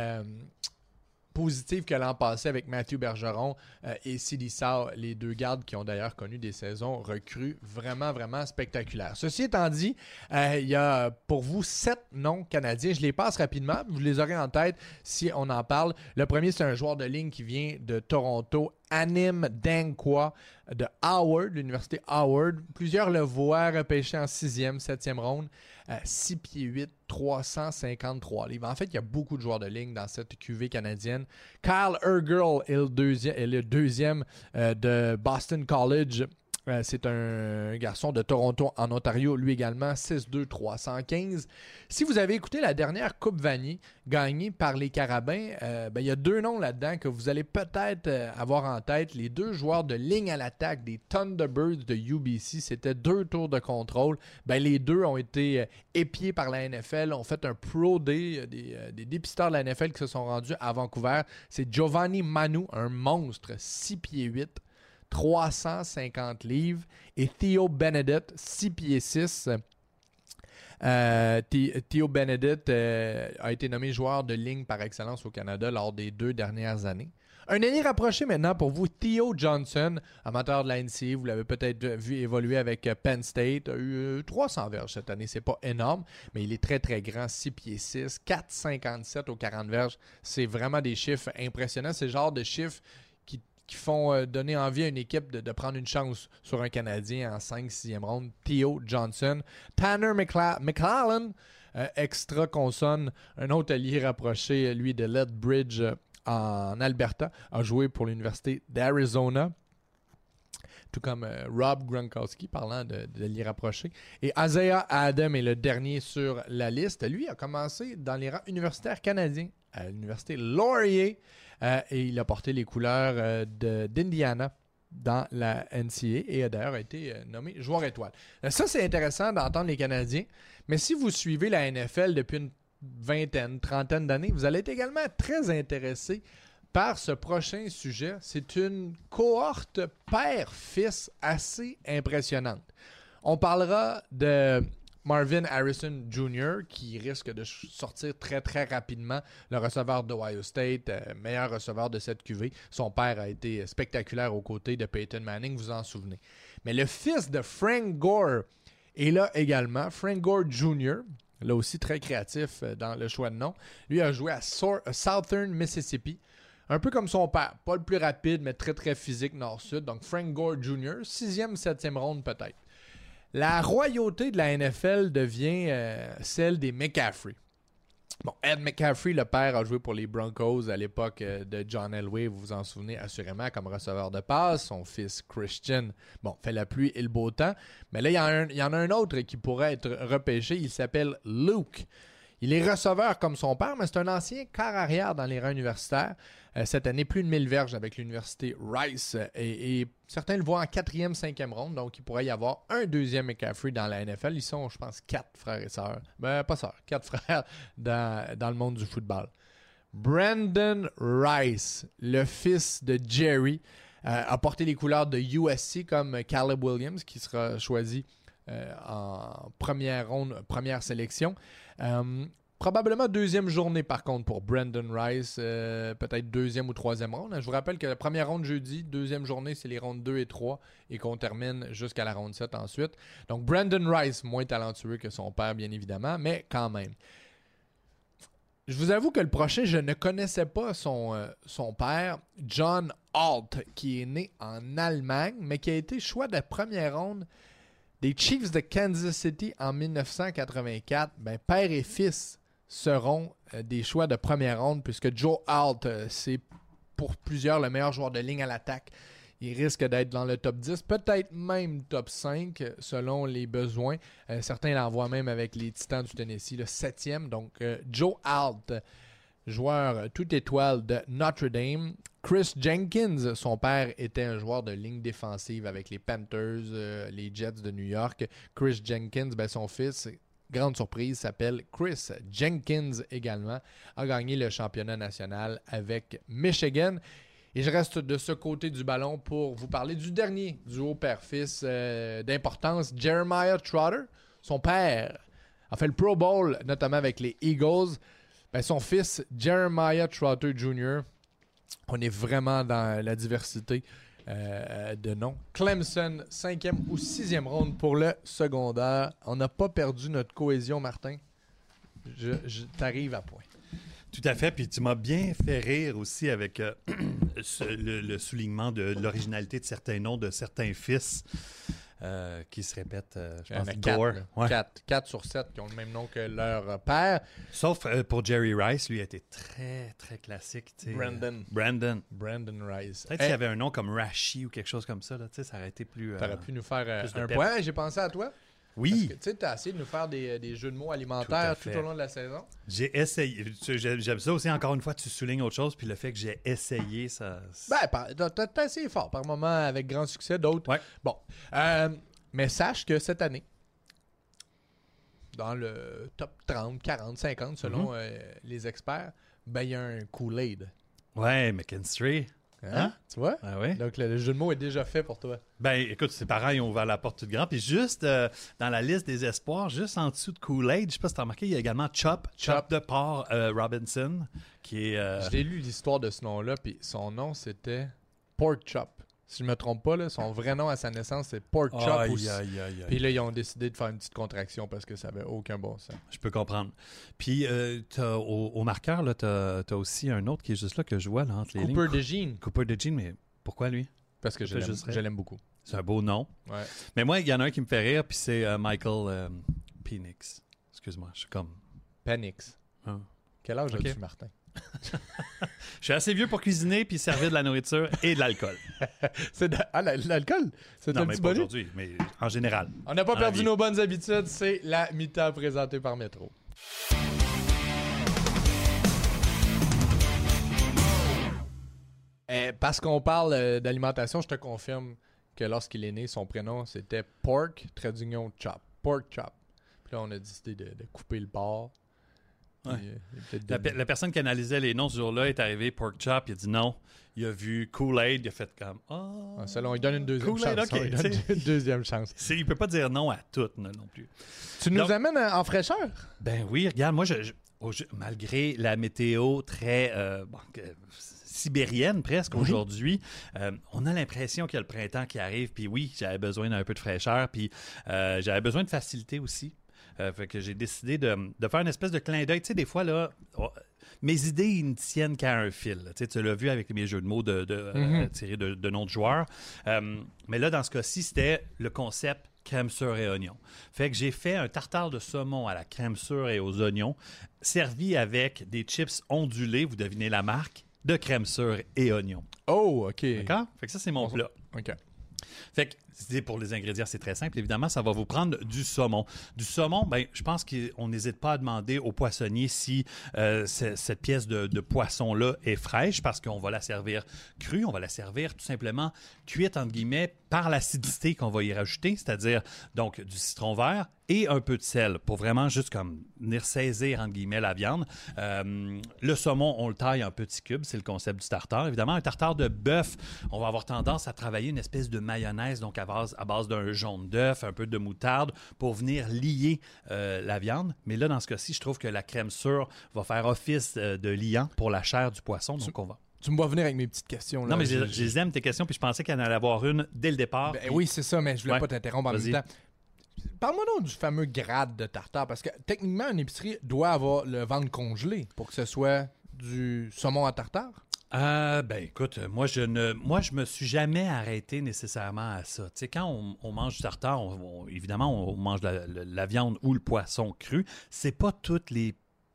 positive que l'an passé avec Mathieu Bergeron et Sidi Sow, les deux gardes qui ont d'ailleurs connu des saisons recrues vraiment, vraiment spectaculaires. Ceci étant dit, il y a pour vous 7 noms canadiens. Je les passe rapidement, vous les aurez en tête si on en parle. Le premier, c'est un joueur de ligne qui vient de Toronto, Anim Dankwa de Howard, l'université Howard. Plusieurs le voient repêché en 6e, 7e ronde. 6 pieds 8, 353 livres. En fait, il y a beaucoup de joueurs de ligne dans cette QV canadienne. Kyle Ergel est le deuxième de Boston College. C'est un garçon de Toronto en Ontario, lui également, 6'2", 315. Si vous avez écouté la dernière Coupe Vanier gagnée par les Carabins, il y a 2 noms là-dedans que vous allez peut-être avoir en tête. Les 2 joueurs de ligne à l'attaque des Thunderbirds de UBC, c'était 2 tours de contrôle. Les 2 ont été épiés par la NFL, ont fait un Pro Day, des dépisteurs de la NFL qui se sont rendus à Vancouver. C'est Giovanni Manu, un monstre, 6 pieds 8. 350 livres. Et Theo Benedict, 6 pieds 6. Theo Benedict a été nommé joueur de ligne par excellence au Canada lors des 2 dernières années. Un ailier rapproché maintenant pour vous, Theo Johnson, amateur de la NCAA. Vous l'avez peut-être vu évoluer avec Penn State. A eu 300 verges cette année. C'est pas énorme, mais il est très, très grand. 6 pieds 6, 4,57 aux 40 verges. C'est vraiment des chiffres impressionnants. C'est le genre de chiffres qui font donner envie à une équipe de prendre une chance sur un Canadien en 5-6e ronde. Theo Johnson. Tanner McLellan, extra consonne, un autre allié rapproché, lui, de Lethbridge en Alberta, a joué pour l'Université d'Arizona, tout comme Rob Gronkowski, parlant de l'allié rapproché. Et Isaiah Adam est le dernier sur la liste. Lui a commencé dans les rangs universitaires canadiens à l'Université Laurier et il a porté les couleurs d'Indiana dans la NCAA et a d'ailleurs été nommé joueur étoile. Ça, c'est intéressant d'entendre les Canadiens, mais si vous suivez la NFL depuis une vingtaine, trentaine d'années, vous allez être également très intéressé par ce prochain sujet. C'est une cohorte père-fils assez impressionnante. On parlera de Marvin Harrison Jr., qui risque de sortir très, très rapidement, le receveur d'Ohio State, meilleur receveur de cette QV. Son père a été spectaculaire aux côtés de Peyton Manning, vous en souvenez. Mais le fils de Frank Gore est là également, Frank Gore Jr., là aussi très créatif dans le choix de nom. Lui a joué à Southern Mississippi, un peu comme son père, pas le plus rapide, mais très, très physique nord-sud. Donc Frank Gore Jr., 6e, 7e ronde peut-être. La royauté de la NFL devient celle des McCaffrey. Bon, Ed McCaffrey, le père, a joué pour les Broncos à l'époque de John Elway, vous vous en souvenez assurément, comme receveur de passe. Son fils Christian, bon, fait la pluie et le beau temps. Mais là, il y en a un autre qui pourrait être repêché. Il s'appelle Luke. Il est receveur comme son père, mais c'est un ancien quart arrière dans les rangs universitaires. Cette année, plus de 1000 verges avec l'université Rice. Et certains le voient en 4e, 5e ronde. Donc, il pourrait y avoir un deuxième McCaffrey dans la NFL. Ils sont, je pense, 4 frères et sœurs. Ben, pas sœurs, 4 frères dans le monde du football. Brandon Rice, le fils de Jerry, a porté les couleurs de USC comme Caleb Williams, qui sera choisi en première ronde, première sélection. Probablement deuxième journée, par contre, pour Brandon Rice. Peut-être deuxième ou troisième ronde. Je vous rappelle que la première ronde jeudi, deuxième journée, c'est les rondes 2 et 3 et qu'on termine jusqu'à la ronde 7 ensuite. Donc, Brandon Rice, moins talentueux que son père, bien évidemment, mais quand même. Je vous avoue que le prochain, je ne connaissais pas son père, John Alt, qui est né en Allemagne, mais qui a été choix de première ronde des Chiefs de Kansas City en 1984. Ben, père et fils seront des choix de première ronde puisque Joe Alt, c'est pour plusieurs le meilleur joueur de ligne à l'attaque. Il risque d'être dans le top 10, peut-être même top 5 selon les besoins. Certains l'envoient même avec les Titans du Tennessee, le 7e. Donc, Joe Alt, joueur toute étoile de Notre Dame. Chris Jenkins, son père était un joueur de ligne défensive avec les Panthers, les Jets de New York. Chris Jenkins, ben son fils, grande surprise, s'appelle Chris Jenkins également, a gagné le championnat national avec Michigan. Et je reste de ce côté du ballon pour vous parler du dernier duo père-fils d'importance, Jeremiah Trotter. Son père a fait le Pro Bowl, notamment avec les Eagles. Ben, son fils, Jeremiah Trotter Jr., on est vraiment dans la diversité de noms. Clemson, 5e ou 6e ronde pour le secondaire. On n'a pas perdu notre cohésion, Martin. T'arrives à point. Tout à fait. Puis tu m'as bien fait rire aussi avec le soulignement de l'originalité de certains noms de certains fils qui se répètent. Je pense 4 sur 7 qui ont le même nom que leur père. Sauf pour Jerry Rice, lui a été très, très classique. Brandon Rice. Peut-être s'il y avait un nom comme Rashi ou quelque chose comme ça, là, ça aurait été plus... T'aurais pu nous faire un point. J'ai pensé à toi. Oui. Parce que tu as essayé de nous faire des jeux de mots alimentaires tout au long de la saison. J'ai essayé. J'aime ça aussi, encore une fois, tu soulignes autre chose, puis le fait que j'ai essayé, ça... Ben, t'as essayé fort par moments avec grand succès, d'autres. Ouais. Bon. Mais sache que cette année, dans le top 30, 40, 50, selon les experts, ben il y a un Kool-Aid. Ouais, McKinstry. Hein? Tu vois? Ah ouais? Donc, le jeu de mots est déjà fait pour toi. Ben, écoute, ses parents, ils ont ouvert la porte toute grande. Puis juste dans la liste des espoirs, juste en dessous de Kool-Aid, je sais pas si t'as remarqué, il y a également Chop de Paul Robinson, qui est... Je l'ai lu l'histoire de ce nom-là, puis son nom, c'était Pork Chop. Si je me trompe pas, là, son vrai nom à sa naissance, c'est Pork Chop aussi. Puis là, ils ont décidé de faire une petite contraction parce que ça avait aucun bon sens. Je peux comprendre. Puis au marqueur, là, t'as aussi un autre qui est juste là que je vois là, entre les lignes. Cooper DeJean. Cooper DeJean, mais pourquoi lui? Parce que je l'aime beaucoup. C'est un beau nom. Ouais. Mais moi, il y en a un qui me fait rire, puis c'est Michael Penix. Excuse-moi, je suis comme... Penix. Ah. Quel âge as-tu, Martin? Je suis assez vieux pour cuisiner puis servir de la nourriture et de l'alcool. L'alcool? C'est non, un mais petit pas bonnet? aujourd'hui, mais en général. On n'a pas perdu nos bonnes habitudes, c'est la mi-temps présentée par Métro. Parce qu'on parle d'alimentation, je te confirme que lorsqu'il est né, son prénom c'était Pork, traduction Chop. Pork Chop. Puis là, on a décidé de couper le porc. Ouais. La personne qui analysait les noms ce jour-là est arrivée, Pork Chop, il a dit non. Il a vu Kool-Aid, il a fait comme selon, il donne une deuxième chance. Okay, il donne une deuxième chance. Il peut pas dire non à tout non plus. Tu nous amènes en fraîcheur? Ben oui, regarde, moi, malgré la météo très sibérienne presque aujourd'hui, on a l'impression qu'il y a le printemps qui arrive. Puis oui, j'avais besoin d'un peu de fraîcheur, puis j'avais besoin de facilité aussi. Fait que j'ai décidé de faire une espèce de clin d'œil. Tu sais, des fois, là, mes idées, ils ne tiennent qu'à un fil. Tu l'as vu avec mes jeux de mots tirés de noms de joueurs. Mais là, dans ce cas-ci, c'était le concept crème sure et oignon. Fait que j'ai fait un tartare de saumon à la crème sure et aux oignons, servi avec des chips ondulés, vous devinez la marque, de crème sure et oignon. Oh, OK. D'accord? Fait que ça, c'est mon plat. OK. Fait que pour les ingrédients, c'est très simple. Évidemment, ça va vous prendre du saumon. Du saumon, ben, je pense qu'on n'hésite pas à demander au poissonnier si cette pièce de poisson-là est fraîche parce qu'on va la servir crue. On va la servir tout simplement cuite, entre guillemets, par l'acidité qu'on va y rajouter, c'est-à-dire donc du citron vert et un peu de sel pour vraiment juste comme venir saisir, entre guillemets, la viande. Le saumon, on le taille en petits cubes. C'est le concept du tartare. Évidemment, un tartare de bœuf, on va avoir tendance à travailler une espèce de mayonnaise, donc à base d'un jaune d'œuf, un peu de moutarde pour venir lier la viande. Mais là, dans ce cas-ci, je trouve que la crème sure va faire office de liant pour la chair du poisson. Donc, on va... Tu me vois venir avec mes petites questions. Là. Non, mais je les aime, tes questions, puis je pensais qu'il y en allait avoir une dès le départ. Ben, oui, c'est ça, mais je voulais pas t'interrompre en même temps. Parle-moi donc du fameux grade de tartare, parce que techniquement, une épicerie doit avoir le ventre congelé pour que ce soit du saumon à tartare. Ben écoute, moi je me suis jamais arrêté nécessairement à ça. Tu sais, quand on mange du tartare, évidemment, on mange la viande ou le poisson cru. C'est pas toutes les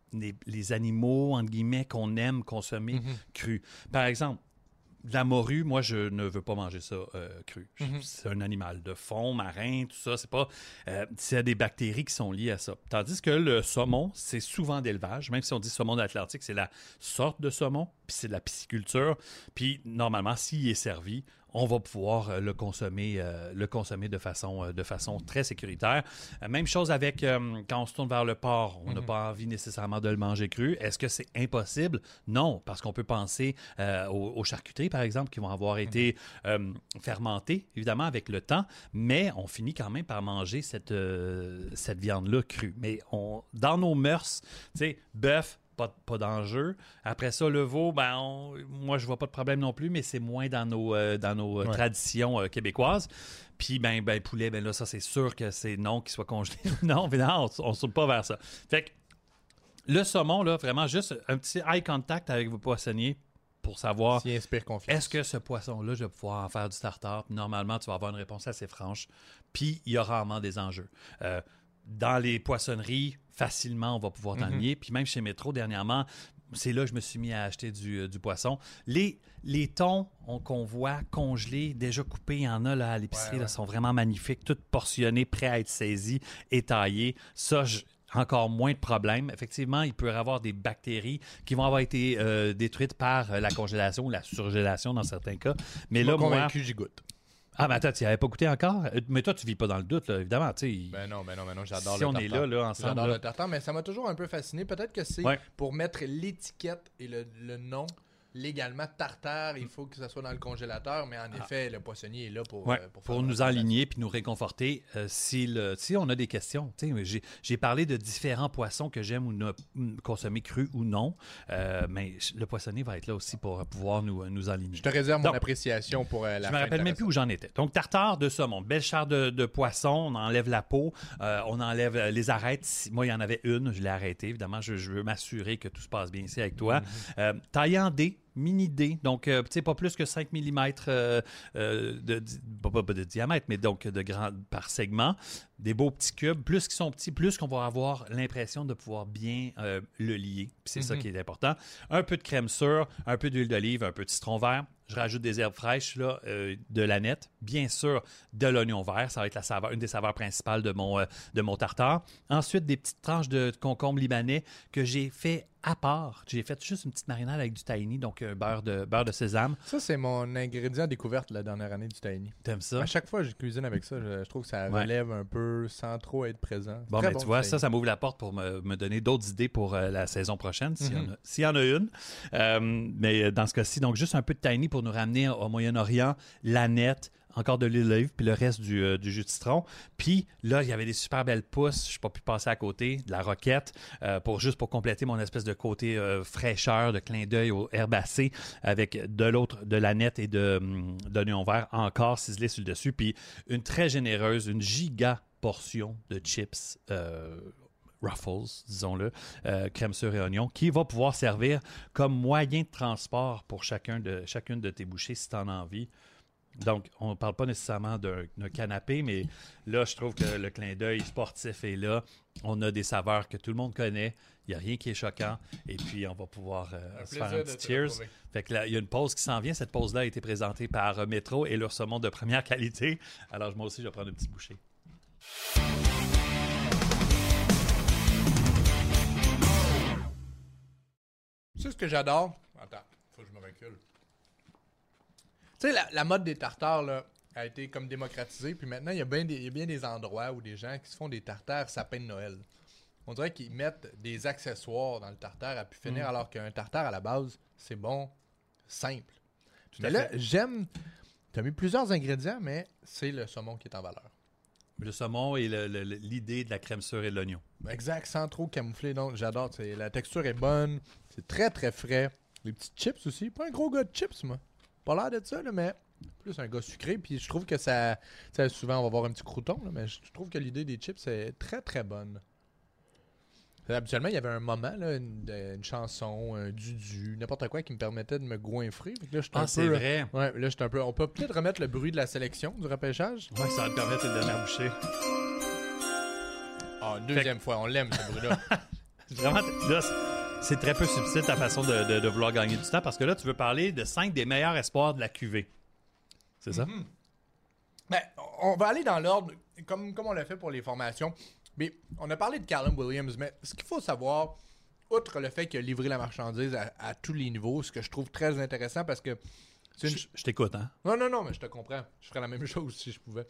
animaux, entre guillemets, qu'on aime consommer cru. Par exemple, la morue, moi, je ne veux pas manger ça cru. C'est un animal de fond, marin, tout ça. C'est pas... c'est des bactéries qui sont liées à ça. Tandis que le saumon, c'est souvent d'élevage. Même si on dit saumon de l'Atlantique, c'est la sorte de saumon, puis c'est de la pisciculture. Puis, normalement, s'il est servi, on va pouvoir le consommer de façon très sécuritaire. Même chose avec quand on se tourne vers le porc. On n'a pas envie nécessairement de le manger cru. Est-ce que c'est impossible? Non, parce qu'on peut penser aux charcuteries, par exemple, qui vont avoir été fermentées, évidemment, avec le temps, mais on finit quand même par manger cette viande-là crue. Mais dans nos mœurs, tu sais, bœuf, pas d'enjeu. Après ça, le veau, moi, je vois pas de problème non plus, mais c'est moins dans nos traditions québécoises. Puis, poulet, là, ça, c'est sûr que c'est non qu'il soit congelé. Non, mais non, on ne saute pas vers ça. Fait que le saumon, là, vraiment, juste un petit eye contact avec vos poissonniers pour savoir est-ce que ce poisson-là, je vais pouvoir en faire du tartare. Puis, normalement, tu vas avoir une réponse assez franche. Puis, il y aura rarement des enjeux. Dans les poissonneries, facilement, on va pouvoir t'enligner. Puis même chez Métro, dernièrement, c'est là que je me suis mis à acheter du poisson. Les thons qu'on voit congelés, déjà coupés, il y en a là, à l'épicerie, là, sont vraiment magnifiques, toutes portionnées, prêts à être saisis et taillés. Ça, encore moins de problèmes. Effectivement, il peut y avoir des bactéries qui vont avoir été détruites par la congélation ou la surgélation dans certains cas. Mais là, convaincu, j'y goûte. Ah, mais attends, tu n'y avais pas goûté encore? Mais toi, tu vis pas dans le doute, là, évidemment. Ben non, j'adore si le tartare. on est là ensemble. J'adore le tartare, mais ça m'a toujours un peu fasciné. Peut-être que c'est pour mettre l'étiquette et le nom légalement tartare, il faut que ça soit dans le congélateur, mais en effet, le poissonnier est là pour pour nous enligner puis nous réconforter si on a des questions. J'ai parlé de différents poissons que j'aime ou consommer cru ou non, mais le poissonnier va être là aussi pour pouvoir nous enligner. Je te réserve mon appréciation pour la fin. Je me rappelle même plus où j'en étais. Donc, tartare de saumon, belle chair de poisson, on enlève la peau, on enlève les arêtes. Moi, il y en avait une, je l'ai arrêtée. Évidemment, je veux m'assurer que tout se passe bien ici avec toi. Taillé en dés. Mini dés, donc pas plus que 5 mm de diamètre, mais donc de grand par segment. Des beaux petits cubes. Plus qu'ils sont petits, plus qu'on va avoir l'impression de pouvoir bien le lier. Puis c'est ça qui est important. Un peu de crème sûre, un peu d'huile d'olive, un peu de citron vert. Je rajoute des herbes fraîches, là, de l'aneth. Bien sûr, de l'oignon vert. Ça va être une des saveurs principales de mon tartare. Ensuite, des petites tranches de concombre libanais que j'ai fait à part. J'ai fait juste une petite marinade avec du tahini, donc beurre de sésame. Ça, c'est mon ingrédient découverte la dernière année du tahini. T'aimes ça? À chaque fois que je cuisine avec ça, je trouve que ça relève un peu sans trop être présent. Bon, mais tu vois, ça m'ouvre la porte pour me donner d'autres idées pour la saison prochaine, s'il y en a une. Mais dans ce cas-ci, donc juste un peu de tahini pour nous ramener au Moyen-Orient, l'aneth, encore de l'huile d'olive, puis le reste du jus de citron. Puis là, il y avait des super belles pousses. Je n'ai pas pu passer à côté. De la roquette, juste pour compléter mon espèce de côté fraîcheur, de clin d'œil aux herbacées, avec de l'aneth et d'oignon vert encore ciselé sur le dessus. Puis une très généreuse, une giga portion de chips Ruffles, disons-le, crème sûre et oignon, qui va pouvoir servir comme moyen de transport pour chacune de tes bouchées si tu en as envie. Donc, on ne parle pas nécessairement d'un canapé, mais là, je trouve que le clin d'œil sportif est là. On a des saveurs que tout le monde connaît. Il n'y a rien qui est choquant. Et puis, on va pouvoir se faire un petit cheers. Fait que là, il y a une pause qui s'en vient. Cette pause-là a été présentée par Métro et leur saumon de première qualité. Alors, moi aussi, je vais prendre une petite bouchée. Tu sais ce que j'adore? Attends, faut que je me recule. Tu sais, la mode des tartares là, a été comme démocratisée, puis maintenant, il y a bien des endroits où des gens qui se font des tartares sapin de Noël. On dirait qu'ils mettent des accessoires dans le tartare à pu finir, alors qu'un tartare, à la base, c'est bon, simple. Mais là, j'aime... Tu as mis plusieurs ingrédients, mais c'est le saumon qui est en valeur. Le saumon et l'idée de la crème sûre et de l'oignon. Exact, sans trop camoufler. Donc, j'adore. La texture est bonne. C'est très, très frais. Les petits chips aussi. Pas un gros gars de chips, moi. Pas l'air de ça, là, mais plus un gars sucré. Puis je trouve que ça... Souvent, on va avoir un petit crouton, là, mais je trouve que l'idée des chips est très, très bonne. Habituellement, il y avait un moment, là, une chanson, un dudu, n'importe quoi qui me permettait de me goinfrer. Là, c'est vrai. Ouais, là, j'étais un peu... On peut peut-être remettre le bruit de la sélection du repêchage? Ouais, ça va te permettre une dernière bouchée. Une deuxième fois, on l'aime, ce bruit-là. Vraiment, là, c'est très peu subtil ta façon de vouloir gagner du temps, parce que là, tu veux parler de 5 des meilleurs espoirs de la QV. C'est ça? Ben, on va aller dans l'ordre, comme on l'a fait pour les formations. Mais on a parlé de Callum Williams, mais ce qu'il faut savoir, outre le fait qu'il a livré la marchandise à tous les niveaux, ce que je trouve très intéressant parce que... Je t'écoute, hein? Non, mais je te comprends. Je ferais la même chose si je pouvais.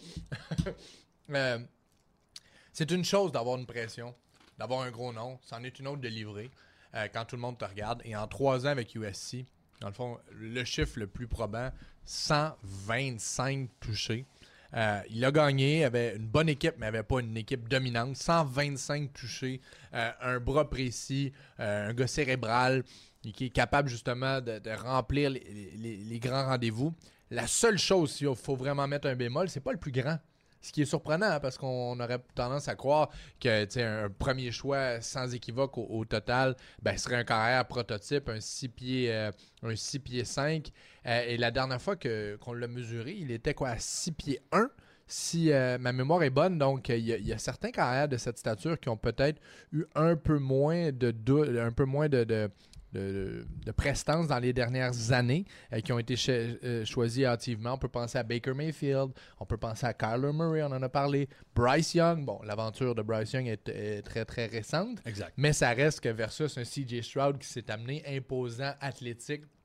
C'est une chose d'avoir une pression, d'avoir un gros nom. C'en est une autre de livrer quand tout le monde te regarde. Et en 3 ans avec USC, dans le fond, le chiffre le plus probant, 125 touchés. Il a gagné, il avait une bonne équipe, mais il n'avait pas une équipe dominante. 125 touchés, un bras précis, un gars cérébral qui est capable justement de remplir les grands rendez-vous. La seule chose, s'il faut vraiment mettre un bémol, c'est pas le plus grand. Ce qui est surprenant, hein, parce qu'on aurait tendance à croire que un premier choix sans équivoque au total serait un carrière prototype, un 6 pieds 5. Et la dernière fois qu'on l'a mesuré, il était à 6 pieds 1, si ma mémoire est bonne. Donc, il y a certains carrières de cette stature qui ont peut-être eu un peu moins de prestance dans les dernières années, qui ont été choisis hâtivement. On peut penser à Baker Mayfield, on peut penser à Kyler Murray, on en a parlé. Bryce Young, bon, l'aventure de Bryce Young est très, très récente. Exact. Mais ça reste que versus un CJ Stroud qui s'est amené imposant, athlétique,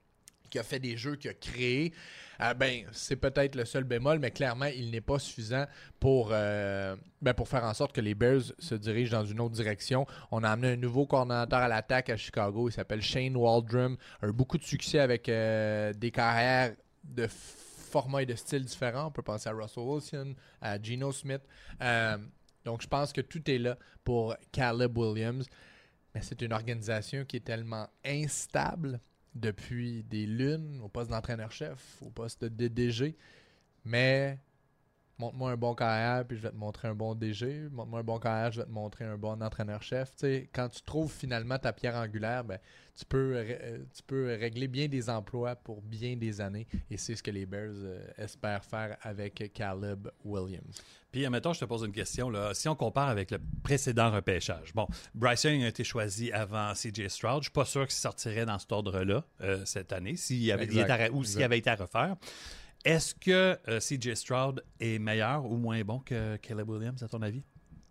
qui a fait des jeux, qui a créé, c'est peut-être le seul bémol, mais clairement, il n'est pas suffisant pour faire en sorte que les Bears se dirigent dans une autre direction. On a amené un nouveau coordonnateur à l'attaque à Chicago. Il s'appelle Shane Waldrum. A eu beaucoup de succès avec des carrières de formats et de styles différents. On peut penser à Russell Wilson, à Geno Smith. Donc, je pense que tout est là pour Caleb Williams. Mais c'est une organisation qui est tellement instable depuis des lunes, au poste d'entraîneur-chef, au poste de DG. Mais montre-moi un bon carrière, puis je vais te montrer un bon DG. Montre-moi un bon carrière, je vais te montrer un bon entraîneur-chef. Quand tu trouves finalement ta pierre angulaire, tu peux régler bien des emplois pour bien des années. Et c'est ce que les Bears espèrent faire avec Caleb Williams. Puis, admettons, je te pose une question. Là. Si on compare avec le précédent repêchage, Bryce Young a été choisi avant C.J. Stroud. Je ne suis pas sûr qu'il sortirait dans cet ordre-là cette année, s'il avait été à refaire. Est-ce que C.J. Stroud est meilleur ou moins bon que Caleb Williams, à ton avis?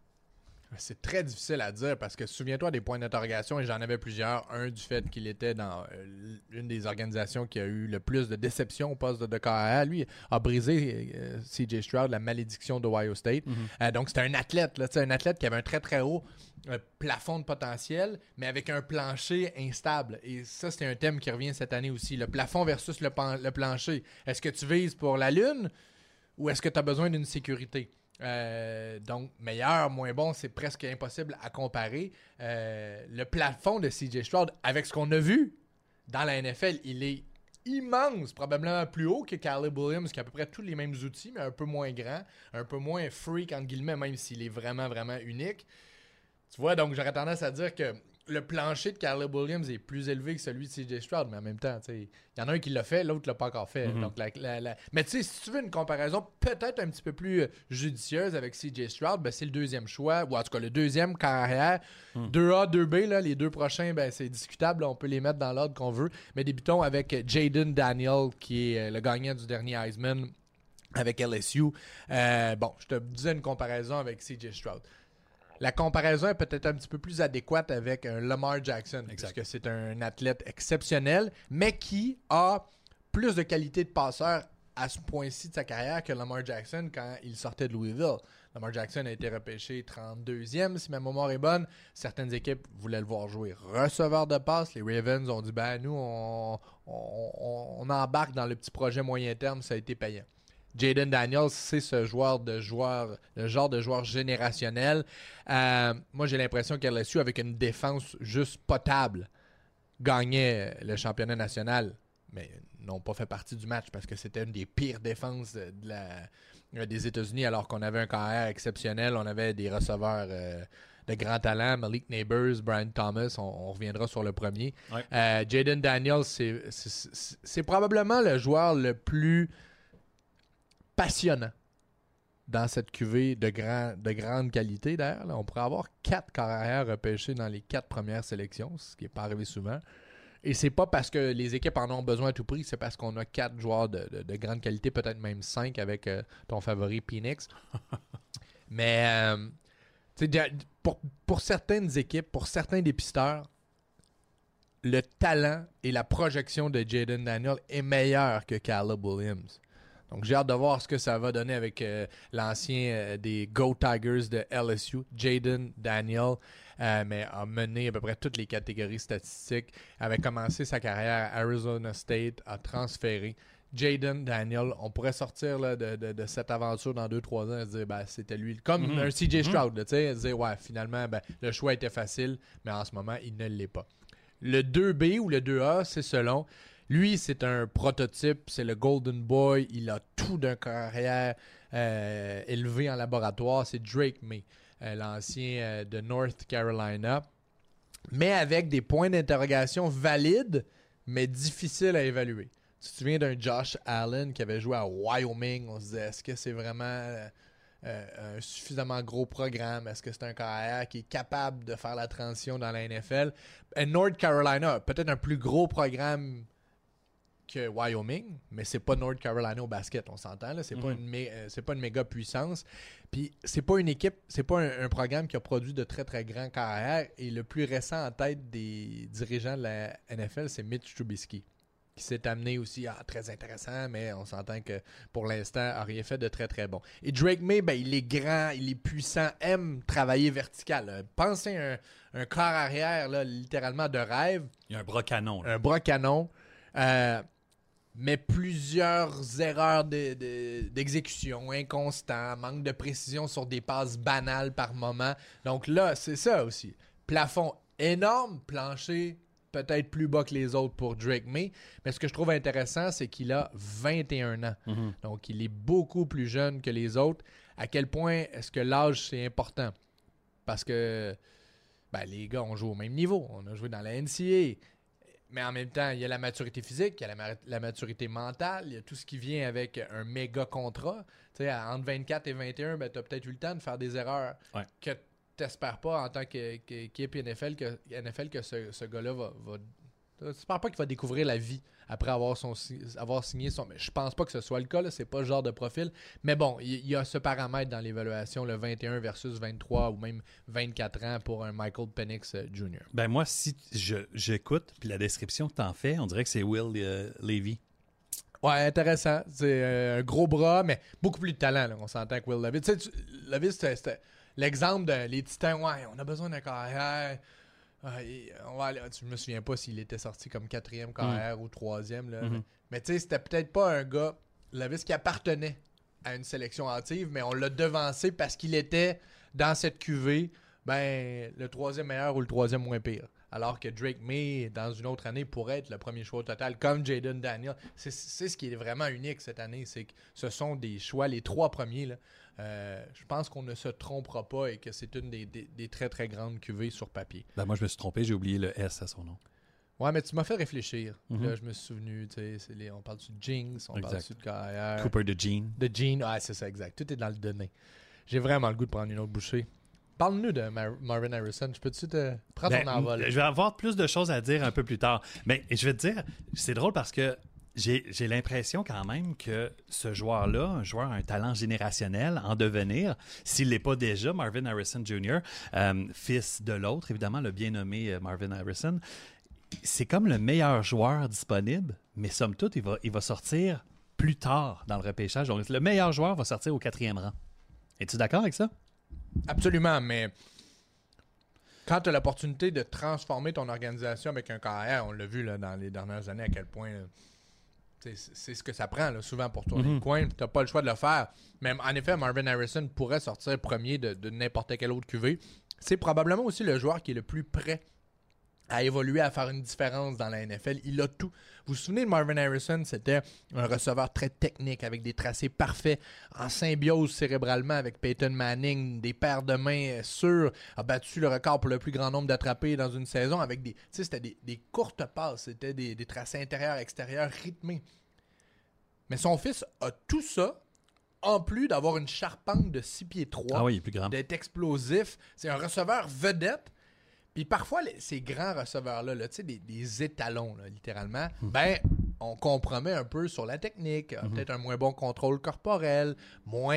C'est très difficile à dire parce que souviens-toi des points d'interrogation et j'en avais plusieurs. Un du fait qu'il était dans une des organisations qui a eu le plus de déception au poste de carrière. Lui a brisé C.J. Stroud, la malédiction d'Ohio State. Donc c'était un athlète, là, un athlète qui avait un très très haut plafond de potentiel, mais avec un plancher instable. Et ça, c'est un thème qui revient cette année aussi. Le plafond versus le plancher. Est-ce que tu vises pour la lune ou est-ce que tu as besoin d'une sécurité? Donc, meilleur, moins bon, c'est presque impossible à comparer. Le plafond de C.J. Stroud, avec ce qu'on a vu dans la NFL, il est immense, probablement plus haut que Caleb Williams, qui a à peu près tous les mêmes outils, mais un peu moins grand, un peu moins freak, entre guillemets, même s'il est vraiment, vraiment unique. Tu vois, donc j'aurais tendance à dire que le plancher de Caleb Williams est plus élevé que celui de C.J. Stroud, mais en même temps, il y en a un qui l'a fait, l'autre l'a pas encore fait. Donc, mais tu sais, si tu veux une comparaison peut-être un petit peu plus judicieuse avec C.J. Stroud, c'est le deuxième choix, ou en tout cas le deuxième carrière. 2A, 2B, là, les deux prochains, c'est discutable, là, on peut les mettre dans l'ordre qu'on veut. Mais débutons avec Jaden Daniel, qui est le gagnant du dernier Heisman avec LSU. Je te disais une comparaison avec C.J. Stroud. La comparaison est peut-être un petit peu plus adéquate avec un Lamar Jackson, puisque c'est un athlète exceptionnel, mais qui a plus de qualité de passeur à ce point-ci de sa carrière que Lamar Jackson quand il sortait de Louisville. Lamar Jackson a été repêché 32e, si ma mémoire est bonne. Certaines équipes voulaient le voir jouer receveur de passe. Les Ravens ont dit, nous, on embarque dans le petit projet moyen terme, ça a été payant. Jaden Daniels, c'est le genre de joueur générationnel. Moi, j'ai l'impression qu'LSU, avec une défense juste potable, gagnait le championnat national, mais n'ont pas fait partie du match parce que c'était une des pires défenses des États-Unis, alors qu'on avait un carrière exceptionnel. On avait des receveurs de grand talent, Malik Neighbors, Brian Thomas, on reviendra sur le premier. Ouais. Jaden Daniels, c'est probablement le joueur le plus passionnant dans cette cuvée de grande qualité. D'ailleurs, là, on pourrait avoir 4 carrières repêchées dans les 4 premières sélections, ce qui n'est pas arrivé souvent. Et c'est pas parce que les équipes en ont besoin à tout prix, c'est parce qu'on a 4 joueurs de grande qualité, peut-être même 5 avec ton favori Penix. Mais pour certaines équipes, pour certains dépisteurs, le talent et la projection de Jaden Daniel est meilleur que Caleb Williams. Donc, j'ai hâte de voir ce que ça va donner avec l'ancien des Go Tigers de LSU, Jaden Daniel, mais a mené à peu près toutes les catégories statistiques, avait commencé sa carrière à Arizona State, a transféré. Jaden Daniel, on pourrait sortir là, de cette aventure dans 2-3 ans et se dire c'était lui, comme un C.J. Stroud, tu sais, dire finalement, le choix était facile, mais en ce moment, il ne l'est pas. Le 2B ou le 2A, c'est selon. Lui, c'est un prototype, c'est le Golden Boy, il a tout d'un carrière élevé en laboratoire, c'est Drake May, l'ancien de North Carolina, mais avec des points d'interrogation valides, mais difficiles à évaluer. Si tu viens d'un Josh Allen qui avait joué à Wyoming, on se disait, est-ce que c'est vraiment un suffisamment gros programme? Est-ce que c'est un carrière qui est capable de faire la transition dans la NFL? North Carolina a peut-être un plus gros programme que Wyoming, mais c'est pas North Carolina au basket, on s'entend là, c'est pas une méga puissance. Puis c'est pas une équipe, c'est pas un programme qui a produit de très très grands carrières, et le plus récent en tête des dirigeants de la NFL, c'est Mitch Trubisky, qui s'est amené aussi très intéressant, mais on s'entend que pour l'instant, n'a rien fait de très, très bon. Et Drake May, ben, il est grand, il est puissant, aime travailler vertical. Là. Pensez un corps arrière, là, littéralement de rêve. Il y a un bras canon. Là. Un bras canon. Mais plusieurs erreurs d'exécution, inconstant, manque de précision sur des passes banales par moment. Donc là, c'est ça aussi. Plafond énorme, plancher peut-être plus bas que les autres pour Drake May. Mais ce que je trouve intéressant, c'est qu'il a 21 ans. Mm-hmm. Donc, il est beaucoup plus jeune que les autres. À quel point est-ce que l'âge, c'est important? Parce que les gars, on joue au même niveau. On a joué dans la NCAA. Mais en même temps, il y a la maturité physique, il y a la maturité mentale, il y a tout ce qui vient avec un méga contrat. Tu sais, entre 24 et 21, tu as peut-être eu le temps de faire des erreurs que tu n'espères pas en tant qu'équipe NFL que ce gars-là va j'espère pas qu'il va découvrir la vie après avoir signé son... Mais je pense pas que ce soit le cas, là, c'est pas le genre de profil. Mais bon, il y a ce paramètre dans l'évaluation, le 21 versus 23 ou même 24 ans pour un Michael Penix Jr. Ben moi, si j'écoute, puis la description que tu en fais, on dirait que c'est Will Levy. Ouais, intéressant. C'est un gros bras, mais beaucoup plus de talent. Là. On s'entend que Will Levis. Tu sais, Levis, c'était l'exemple de les Titans. Ouais, on a besoin d'un carrière. Je me souviens pas s'il était sorti comme 4e carrière ou 3e. Là. Mais tu sais, c'était peut-être pas un gars, Levis, qui appartenait à une sélection hâtive, mais on l'a devancé parce qu'il était dans cette cuvée, le 3e meilleur ou le 3e moins pire. Alors que Drake May, dans une autre année, pourrait être le premier choix au total, comme Jaden Daniel. C'est ce qui est vraiment unique cette année, c'est que ce sont des choix, les 3 premiers. Là. Je pense qu'on ne se trompera pas et que c'est une des très, très grandes cuvées sur papier. Moi, je me suis trompé, j'ai oublié le S à son nom. Ouais, mais tu m'as fait réfléchir. Là, je me suis souvenu, on parle-tu de Jinx, on parle-tu de carrière. Cooper de Gene. De Gene, c'est ça, exact. Tout est dans le donné. J'ai vraiment le goût de prendre une autre bouchée. Parle-nous de Marvin Harrison. Je peux-tu te prendre ton envol? Je vais avoir plus de choses à dire un peu plus tard. Mais je vais te dire, c'est drôle parce que j'ai l'impression quand même que ce joueur-là, un joueur a un talent générationnel en devenir, s'il ne l'est pas déjà, Marvin Harrison Jr., fils de l'autre, évidemment, le bien nommé Marvin Harrison, c'est comme le meilleur joueur disponible, mais somme toute, il va sortir plus tard dans le repêchage. Donc, le meilleur joueur va sortir au 4e rang. Es-tu d'accord avec ça? Absolument, mais quand tu as l'opportunité de transformer ton organisation avec un carrière, on l'a vu là, dans les dernières années à quel point c'est ce que ça prend là, souvent pour tourner le coin. Tu n'as pas le choix de le faire. Même en effet, Marvin Harrison pourrait sortir premier de n'importe quelle autre QV. C'est probablement aussi le joueur qui est le plus prêt à évoluer, à faire une différence dans la NFL. Il a tout. Vous vous souvenez de Marvin Harrison? C'était un receveur très technique avec des tracés parfaits, en symbiose cérébralement avec Peyton Manning, des paires de mains sûres, a battu le record pour le plus grand nombre d'attrapés dans une saison avec c'était des courtes passes, c'était des tracés intérieurs-extérieurs rythmés. Mais son fils a tout ça, en plus d'avoir une charpente de 6 pieds 3, ah oui, il est plus grand, d'être explosif. C'est un receveur vedette. Puis parfois, ces grands receveurs-là, là, des étalons, là, littéralement, on compromet un peu sur la technique, peut-être un moins bon contrôle corporel, moins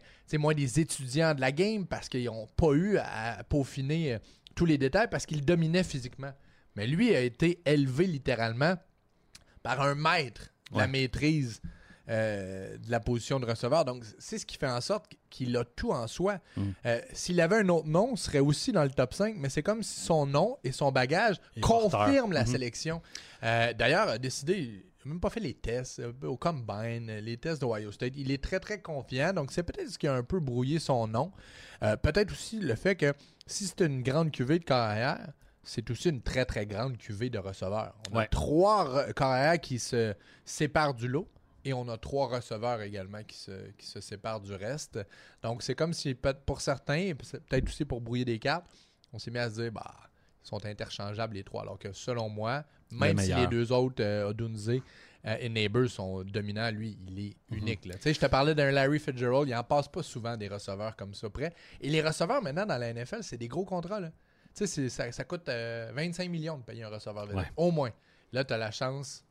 des étudiants de la game parce qu'ils n'ont pas eu à peaufiner tous les détails parce qu'ils dominaient physiquement. Mais lui a été élevé littéralement par un maître de la maîtrise de la position de receveur. Donc, c'est ce qui fait en sorte qu'il a tout en soi. S'il avait un autre nom, il serait aussi dans le top 5, mais c'est comme si son nom et son bagage confirment la sélection. D'ailleurs, a décidé, il n'a même pas fait les tests au Combine, les tests d'Ohio State. Il est très, très confiant. Donc, c'est peut-être ce qui a un peu brouillé son nom. Peut-être aussi le fait que si c'est une grande cuvée de carrière, c'est aussi une très, très grande cuvée de receveurs. On a 3 carrières qui se séparent du lot. Et on a 3 receveurs également qui se séparent du reste. Donc, c'est comme si, pour certains, et peut-être aussi pour brouiller des cartes, on s'est mis à se dire, ils sont interchangeables les 3. Alors que selon moi, même si les 2 autres, Odunze et Neighbors, sont dominants, lui, il est unique. Tu sais, je te parlais d'un Larry Fitzgerald, il n'en passe pas souvent des receveurs comme ça près. Et les receveurs, maintenant, dans la NFL, c'est des gros contrats. Tu sais, ça coûte 25 millions de payer un receveur vedette. Au moins. Là, tu as la chance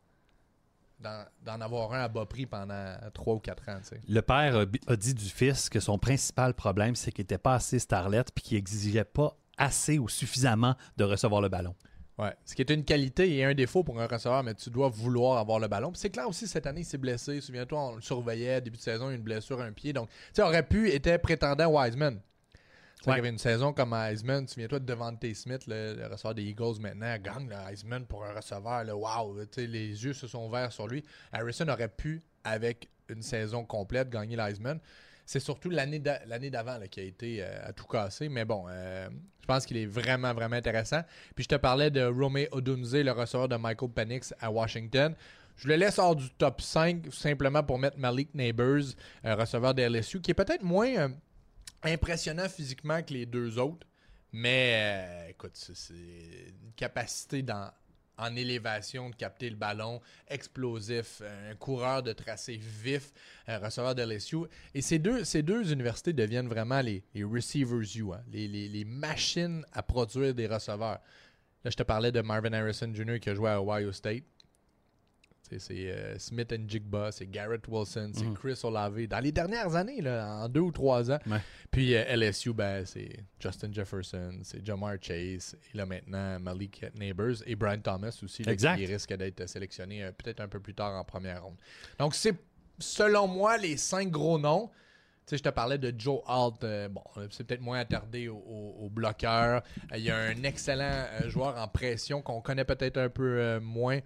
d'en avoir un à bas prix pendant 3 ou 4 ans. T'sais. Le père a dit du fils que son principal problème, c'est qu'il n'était pas assez starlet puis qu'il n'exigeait pas assez ou suffisamment de recevoir le ballon. Ouais. Ce qui est une qualité et un défaut pour un receveur, mais tu dois vouloir avoir le ballon. Puis c'est clair aussi, cette année, il s'est blessé. Souviens-toi, on le surveillait, début de saison, une blessure à un pied. Donc, tu sais, aurait pu, était prétendant Wiseman. Il y avait une saison comme Heisman. Souviens-toi de Devontae Smith, le receveur des Eagles maintenant, gagne le Heisman pour un receveur. Wow, les yeux se sont ouverts sur lui. Harrison aurait pu, avec une saison complète, gagner l'Heisman. C'est surtout l'année d'avant là, qui a été à tout casser. Mais bon, je pense qu'il est vraiment, vraiment intéressant. Puis je te parlais de Rome Odunze, le receveur de Michael Penix à Washington. Je le laisse hors du top 5 simplement pour mettre Malik Neighbors, receveur de LSU, qui est peut-être moins impressionnant physiquement que les deux autres. Mais écoute, c'est une capacité en élévation de capter le ballon, explosif, un coureur de tracé vif, receveur de LSU. Et ces deux universités deviennent vraiment les receivers U, hein, les machines à produire des receveurs. Là, je te parlais de Marvin Harrison Jr. qui a joué à Ohio State. C'est Smith and Jigba, c'est Garrett Wilson, c'est Chris Olave. Dans les dernières années, là, en 2 ou 3 ans. Ouais. Puis LSU, c'est Justin Jefferson, c'est Jamar Chase. Et là maintenant, Malik Neighbors et Brian Thomas aussi, là, qui risque d'être sélectionné peut-être un peu plus tard en première ronde. Donc, c'est selon moi les 5 gros noms. Tu sais, je te parlais de Joe Alt. C'est peut-être moins attardé au bloqueur. Il y a un excellent joueur en pression qu'on connaît peut-être un peu moins.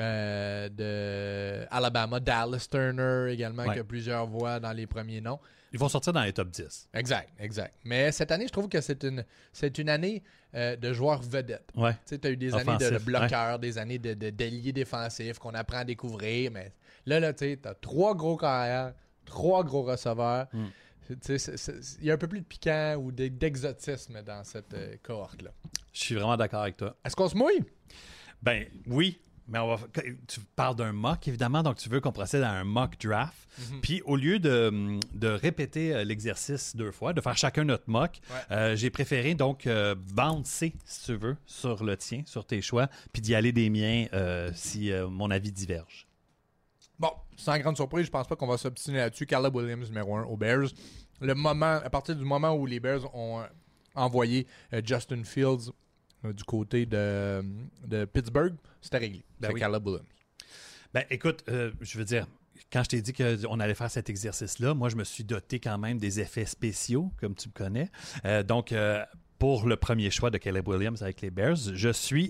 De Alabama, Dallas Turner également, qui a plusieurs voix dans les premiers noms. Ils vont sortir dans les top 10. Exact. Mais cette année, je trouve que c'est une année de joueurs vedettes. Ouais. Tu as eu des années de bloqueurs, des années d'ailiers défensifs qu'on apprend à découvrir. Mais là tu as 3 gros carrières, 3 gros receveurs. Il y a un peu plus de piquant ou d'exotisme dans cette cohorte-là. Je suis vraiment d'accord avec toi. Est-ce qu'on se mouille? Ben oui. Mais tu parles d'un mock, évidemment, donc tu veux qu'on procède à un mock draft. Puis au lieu de répéter l'exercice 2 fois, de faire chacun notre mock, j'ai préféré donc bouncer, si tu veux, sur le tien, sur tes choix, puis d'y aller des miens si mon avis diverge. Bon, sans grande surprise, je pense pas qu'on va s'obstiner là-dessus. Caleb Williams, numéro 1 aux Bears. À partir du moment où les Bears ont envoyé Justin Fields du côté de Pittsburgh, c'était réglé. C'est Caleb Williams. Ben écoute, je veux dire, quand je t'ai dit qu'on allait faire cet exercice-là, moi, je me suis doté quand même des effets spéciaux, comme tu me connais. Donc, pour le premier choix de Caleb Williams avec les Bears, je suis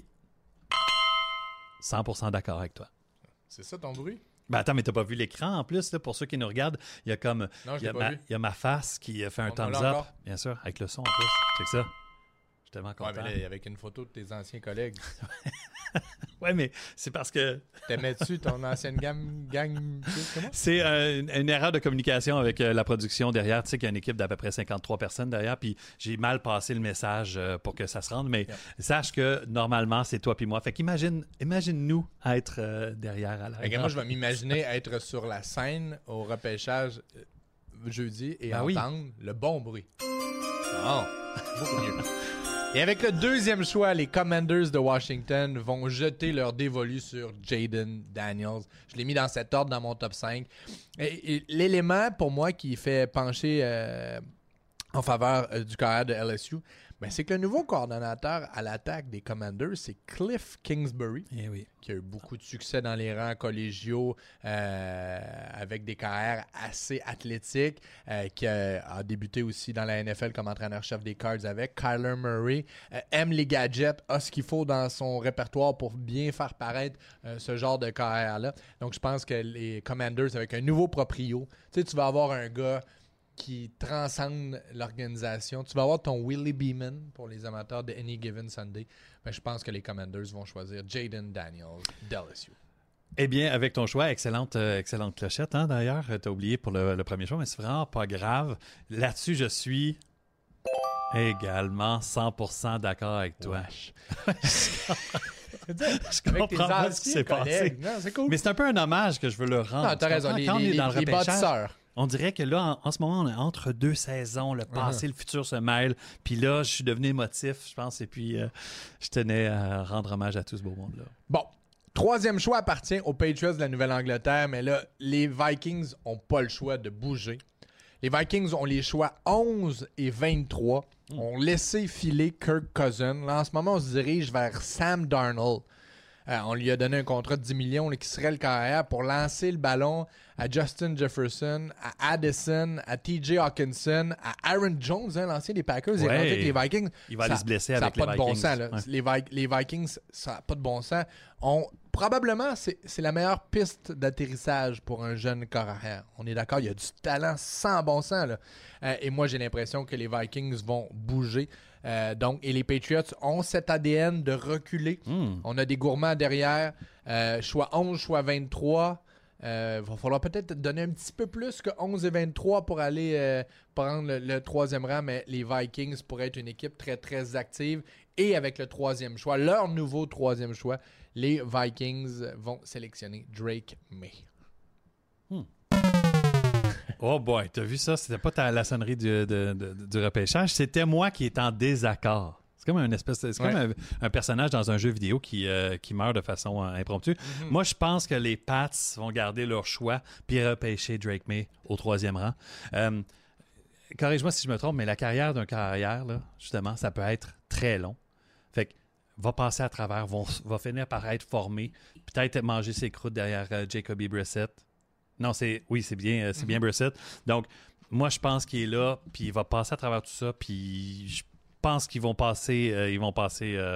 100% d'accord avec toi. C'est ça ton bruit? Ben attends, mais t'as pas vu l'écran en plus, là, pour ceux qui nous regardent, il y a comme... Non, il y a ma face qui fait un thumbs up. Bien sûr, avec le son en plus. Check ça. Je suis tellement content. Ouais, mais là, avec une photo de tes anciens collègues. Ouais, mais c'est parce que... T'aimais-tu ton ancienne gang? C'est une erreur de communication avec la production derrière. Tu sais qu'il y a une équipe d'à peu près 53 personnes derrière, puis j'ai mal passé le message pour que ça se rende, mais sache que normalement, c'est toi puis moi. Fait qu'imagine-nous être derrière à l'arrière. Moi, je vais m'imaginer être sur la scène au repêchage jeudi et entendre le bon bruit. Oh, beaucoup mieux. Et avec le deuxième choix, les Commanders de Washington vont jeter leur dévolu sur Jaden Daniels. Je l'ai mis dans cet ordre dans mon top 5. Et l'élément, pour moi, qui fait pencher en faveur du carrière de LSU, c'est que le nouveau coordonnateur à l'attaque des Commanders, c'est Cliff Kingsbury, qui a eu beaucoup de succès dans les rangs collégiaux avec des carrières assez athlétiques, qui a débuté aussi dans la NFL comme entraîneur-chef des Cards avec. Kyler Murray aime les gadgets, a ce qu'il faut dans son répertoire pour bien faire paraître ce genre de carrière-là. Donc, je pense que les Commanders, avec un nouveau proprio, tu vas avoir un gars qui transcende l'organisation. Tu vas avoir ton Willie Beeman pour les amateurs de Any Given Sunday. Mais je pense que les Commanders vont choisir Jaden Daniels d'LSU. Eh bien, avec ton choix, excellente clochette, hein, d'ailleurs. Tu as oublié pour le premier choix, mais c'est vraiment pas grave. Là-dessus, je suis également 100% d'accord avec toi. Je comprends pas ce qui s'est passé. Non, c'est cool. Mais c'est un peu un hommage que je veux leur rendre. Non, t'as raison. Quand on est dans le repêchage, bâtisseurs. On dirait que là, en ce moment, on est entre 2 saisons. Le passé, le futur se mêlent. Puis là, je suis devenu émotif, je pense. Et puis, je tenais à rendre hommage à tout ce beau monde-là. Bon. 3e choix appartient aux Patriots de la Nouvelle-Angleterre. Mais là, les Vikings n'ont pas le choix de bouger. Les Vikings ont les choix 11 et 23. ont laissé filer Kirk Cousins. Là, en ce moment, on se dirige vers Sam Darnold. On lui a donné un contrat de 10 millions là, qui serait le carrière pour lancer le ballon à Justin Jefferson, à Addison, à TJ Hawkinson, à Aaron Jones, l'ancien des Packers. Il est rendu avec les Vikings. Il va aller se blesser avec les Vikings. Ça n'a pas de bon sens. Là. Les Vikings, ça n'a pas de bon sens. Probablement, c'est la meilleure piste d'atterrissage pour un jeune corps arrière. On est d'accord, il y a du talent sans bon sens. Là. Et moi, j'ai l'impression que les Vikings vont bouger. Et les Patriots ont cet ADN de reculer. On a des gourmands derrière. Choix 11, choix 23. Il va falloir peut-être donner un petit peu plus que 11 et 23 pour aller prendre le troisième rang, mais les Vikings pourraient être une équipe très, très active. Et avec le troisième choix, leur nouveau troisième choix, les Vikings vont sélectionner Drake May. Oh boy, t'as vu ça? C'était pas la sonnerie du repêchage. C'était moi qui étais en désaccord. C'est comme comme un personnage dans un jeu vidéo qui meurt de façon impromptue. Moi, je pense que les Pats vont garder leur choix puis repêcher Drake May au troisième rang. Corrige-moi si je me trompe, mais la carrière d'un carrière, là, justement, ça peut être très long. Fait que va passer à travers, va finir par être formé, peut-être manger ses croûtes derrière Jacoby Brissett. Non, c'est bien Brissett. Donc, moi, je pense qu'il est là, puis il va passer à travers tout ça, puis je pense qu'ils vont passer. Ils vont pas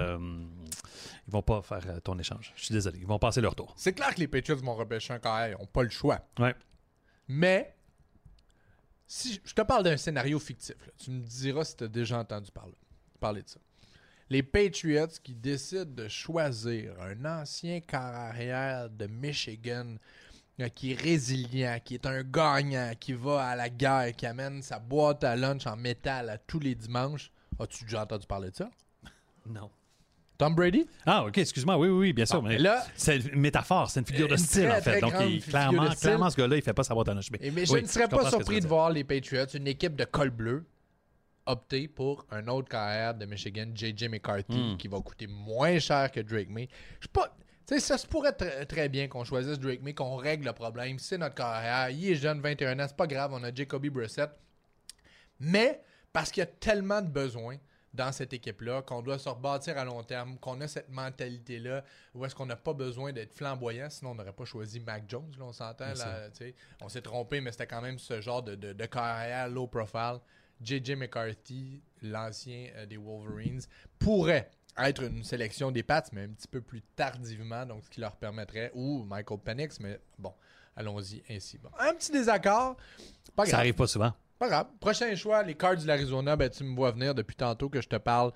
faire ton échange. Je suis désolé. Ils vont passer leur tour. C'est clair que les Patriots vont repêcher un carrière. Ils n'ont pas le choix. Ouais. Mais, si je te parle d'un scénario fictif, là, tu me diras si tu as déjà entendu parler de ça. Les Patriots qui décident de choisir un ancien carrière de Michigan qui est résilient, qui est un gagnant, qui va à la guerre, qui amène sa boîte à lunch en métal à tous les dimanches. As-tu déjà entendu parler de ça? Non. Tom Brady? Ah, OK, excuse-moi. Oui, bien sûr. Mais là, c'est une métaphore, c'est une figure de style, en fait. Donc, clairement, ce gars-là, il fait pas sa boîte à lunch. Mais je ne serais pas surpris de voir les Patriots, une équipe de col bleu, opter pour un autre carrière de Michigan, J.J. McCarthy, qui va coûter moins cher que Drake May. Je sais pas... Tu sais, ça se pourrait très bien qu'on choisisse Drake May, qu'on règle le problème. C'est notre carrière. Il est jeune, 21 ans. C'est pas grave. On a Jacoby Brissett. Mais, parce qu'il y a tellement de besoins dans cette équipe-là, qu'on doit se rebâtir à long terme, qu'on a cette mentalité-là, où est-ce qu'on n'a pas besoin d'être flamboyant, sinon on n'aurait pas choisi Mac Jones, là, on s'entend. Là, on s'est trompé, mais c'était quand même ce genre de carrière low profile. J.J. McCarthy, l'ancien des Wolverines, pourrait être une sélection des Pats, mais un petit peu plus tardivement, donc ce qui leur permettrait, ou Michael Penix, mais bon, allons-y ainsi. Bon, un petit désaccord, pas grave. Ça arrive pas souvent. Pas grave. Prochain choix, les Cards de l'Arizona, ben, tu me vois venir depuis tantôt que je te parle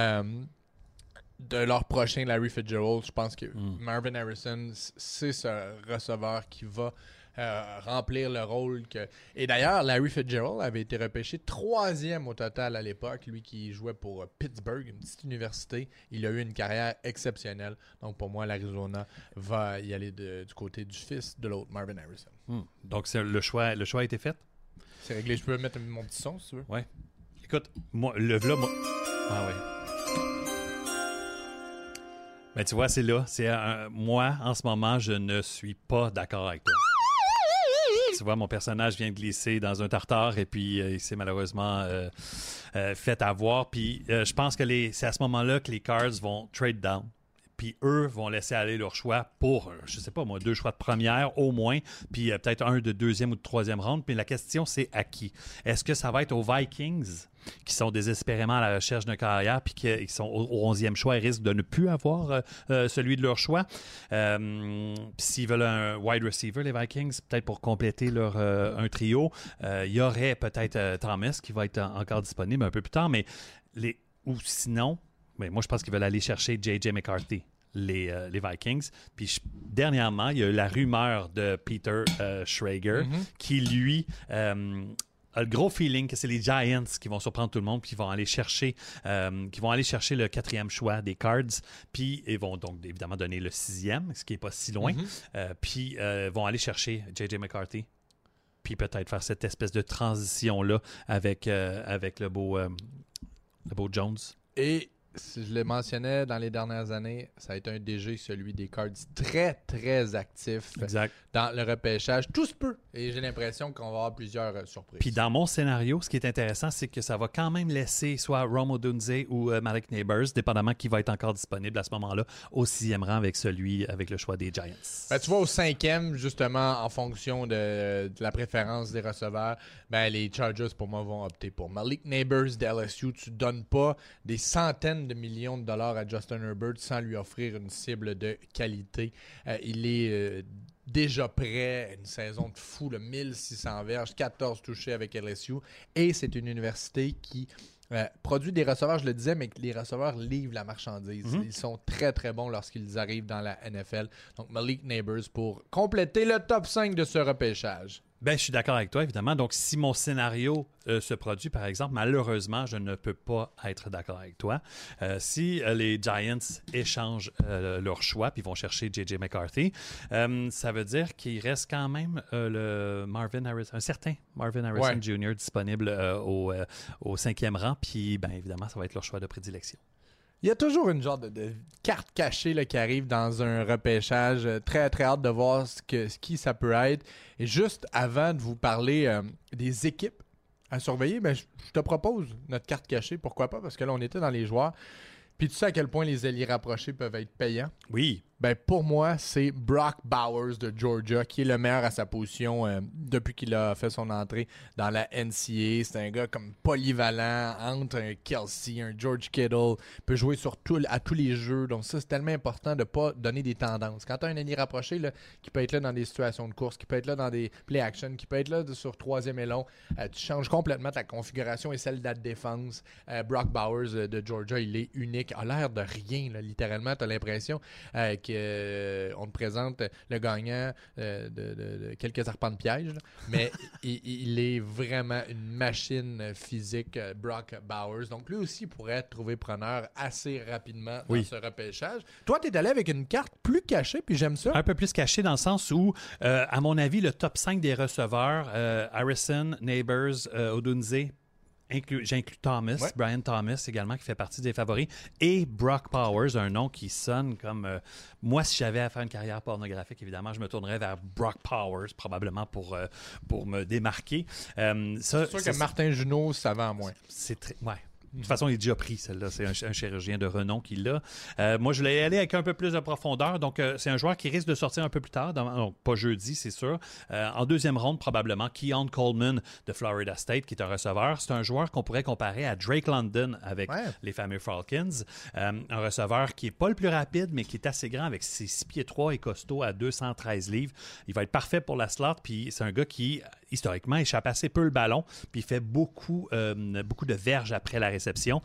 de leur prochain Larry Fitzgerald. Je pense que Marvin Harrison, c'est ce receveur qui va remplir le rôle que... Et d'ailleurs, Larry Fitzgerald avait été repêché 3e au total à l'époque, lui qui jouait pour Pittsburgh, une petite université. Il a eu une carrière exceptionnelle. Donc pour moi, l'Arizona va y aller du côté du fils de l'autre, Marvin Harrison. Donc le choix a été fait? C'est réglé. Je peux mettre mon petit son, si tu veux. Ouais. Écoute, moi, Ah ouais. Mais tu vois, c'est là. Moi, en ce moment, je ne suis pas d'accord avec toi. Tu vois, mon personnage vient de glisser dans un tartare et puis il s'est malheureusement fait avoir. Puis je pense que c'est à ce moment-là que les Cards vont trade down. Puis eux vont laisser aller leur choix pour, je sais pas moi, 2 choix de première au moins, puis peut-être un de 2e ou de 3e ronde. Puis la question, c'est à qui? Est-ce que ça va être aux Vikings, qui sont désespérément à la recherche d'un carrière, puis qui sont au 11e choix et risquent de ne plus avoir celui de leur choix? S'ils veulent un wide receiver, les Vikings, peut-être pour compléter leur un trio, il y aurait peut-être Thomas qui va être encore disponible un peu plus tard, mais ou sinon... Mais moi, je pense qu'ils veulent aller chercher J.J. McCarthy, les Vikings. Puis dernièrement, il y a eu la rumeur de Peter Schrager qui, lui, a le gros feeling que c'est les Giants qui vont surprendre tout le monde puis qui vont aller chercher le 4e choix des Cards. Puis ils vont donc évidemment donner le 6e, ce qui n'est pas si loin. Puis vont aller chercher J.J. McCarthy. Puis peut-être faire cette espèce de transition-là avec le beau Jones. Et je le mentionnais dans les dernières années, ça a été un DG, celui des Cards, très, très actif Exact. dans le repêchage. Tout se peut. Et j'ai l'impression qu'on va avoir plusieurs surprises. Puis dans mon scénario, ce qui est intéressant, c'est que ça va quand même laisser soit Rome Odunze ou Malik Neighbors, dépendamment qui va être encore disponible à ce moment-là, au 6e rang avec le choix des Giants. Ben, tu vois, au 5e, justement, en fonction de la préférence des receveurs, ben, les Chargers, pour moi, vont opter pour Malik Neighbors de LSU. Tu ne donnes pas des centaines de millions de dollars à Justin Herbert sans lui offrir une cible de qualité. Il est déjà prêt, une saison de fou, 1600 verges, 14 touchés avec LSU. Et c'est une université qui produit des receveurs, je le disais, mais les receveurs livrent la marchandise. Mm-hmm. Ils sont très, très bons lorsqu'ils arrivent dans la NFL. Donc, Malik Neighbors pour compléter le top 5 de ce repêchage. Ben, je suis d'accord avec toi, évidemment. Donc, si mon scénario se produit, par exemple, malheureusement, je ne peux pas être d'accord avec toi. Si les Giants échangent leur choix puis vont chercher J.J. McCarthy, ça veut dire qu'il reste quand même un certain Marvin Harrison Jr. disponible au 5e rang. Puis, ben, évidemment, ça va être leur choix de prédilection. Il y a toujours une genre de carte cachée là, qui arrive dans un repêchage. Très, très hâte de voir qui ça peut être. Et juste avant de vous parler des équipes à surveiller, ben, je te propose notre carte cachée. Pourquoi pas? Parce que là, on était dans les joueurs. Puis tu sais à quel point les alliés rapprochés peuvent être payants? Oui. Ben pour moi, c'est Brock Bowers de Georgia qui est le meilleur à sa position depuis qu'il a fait son entrée dans la NCAA. C'est un gars comme polyvalent, entre un Kelsey, un George Kittle, peut jouer à tous les jeux. Donc ça, c'est tellement important de ne pas donner des tendances. Quand tu as un allié rapproché là, qui peut être là dans des situations de course, qui peut être là dans des play-action, qui peut être là sur 3e et long, tu changes complètement ta configuration et celle de la défense. Brock Bowers de Georgia, il est unique. A l'air de rien, là, littéralement. Tu as l'impression qu'on te présente le gagnant de quelques arpents de piège, là. Mais il est vraiment une machine physique, Brock Bowers. Donc lui aussi pourrait être trouvé preneur assez rapidement dans ce repêchage. Toi, tu es allé avec une carte plus cachée, puis j'aime ça. Un peu plus cachée dans le sens où, à mon avis, le top 5 des receveurs, Harrison, Neighbors, Odunze, j'inclus Thomas, Brian Thomas également, qui fait partie des favoris, et Brock Bowers, un nom qui sonne comme... moi, si j'avais à faire une carrière pornographique, évidemment, je me tournerais vers Brock Bowers, probablement pour me démarquer. C'est sûr que Martin Junot, ça va à moins. C'est très... Ouais. De toute façon, il est déjà pris, celle-là. C'est un chirurgien de renom qui l'a. Moi, je l'ai allé avec un peu plus de profondeur. Donc, c'est un joueur qui risque de sortir un peu plus tard. Donc, pas jeudi, c'est sûr. En 2e ronde, probablement, Keon Coleman de Florida State, qui est un receveur. C'est un joueur qu'on pourrait comparer à Drake London avec les fameux Falcons. Un receveur qui n'est pas le plus rapide, mais qui est assez grand avec ses 6 pieds 3 et costaud à 213 livres. Il va être parfait pour la slot. Puis, c'est un gars qui, historiquement, échappe assez peu le ballon. Puis, il fait beaucoup de verges après la réception.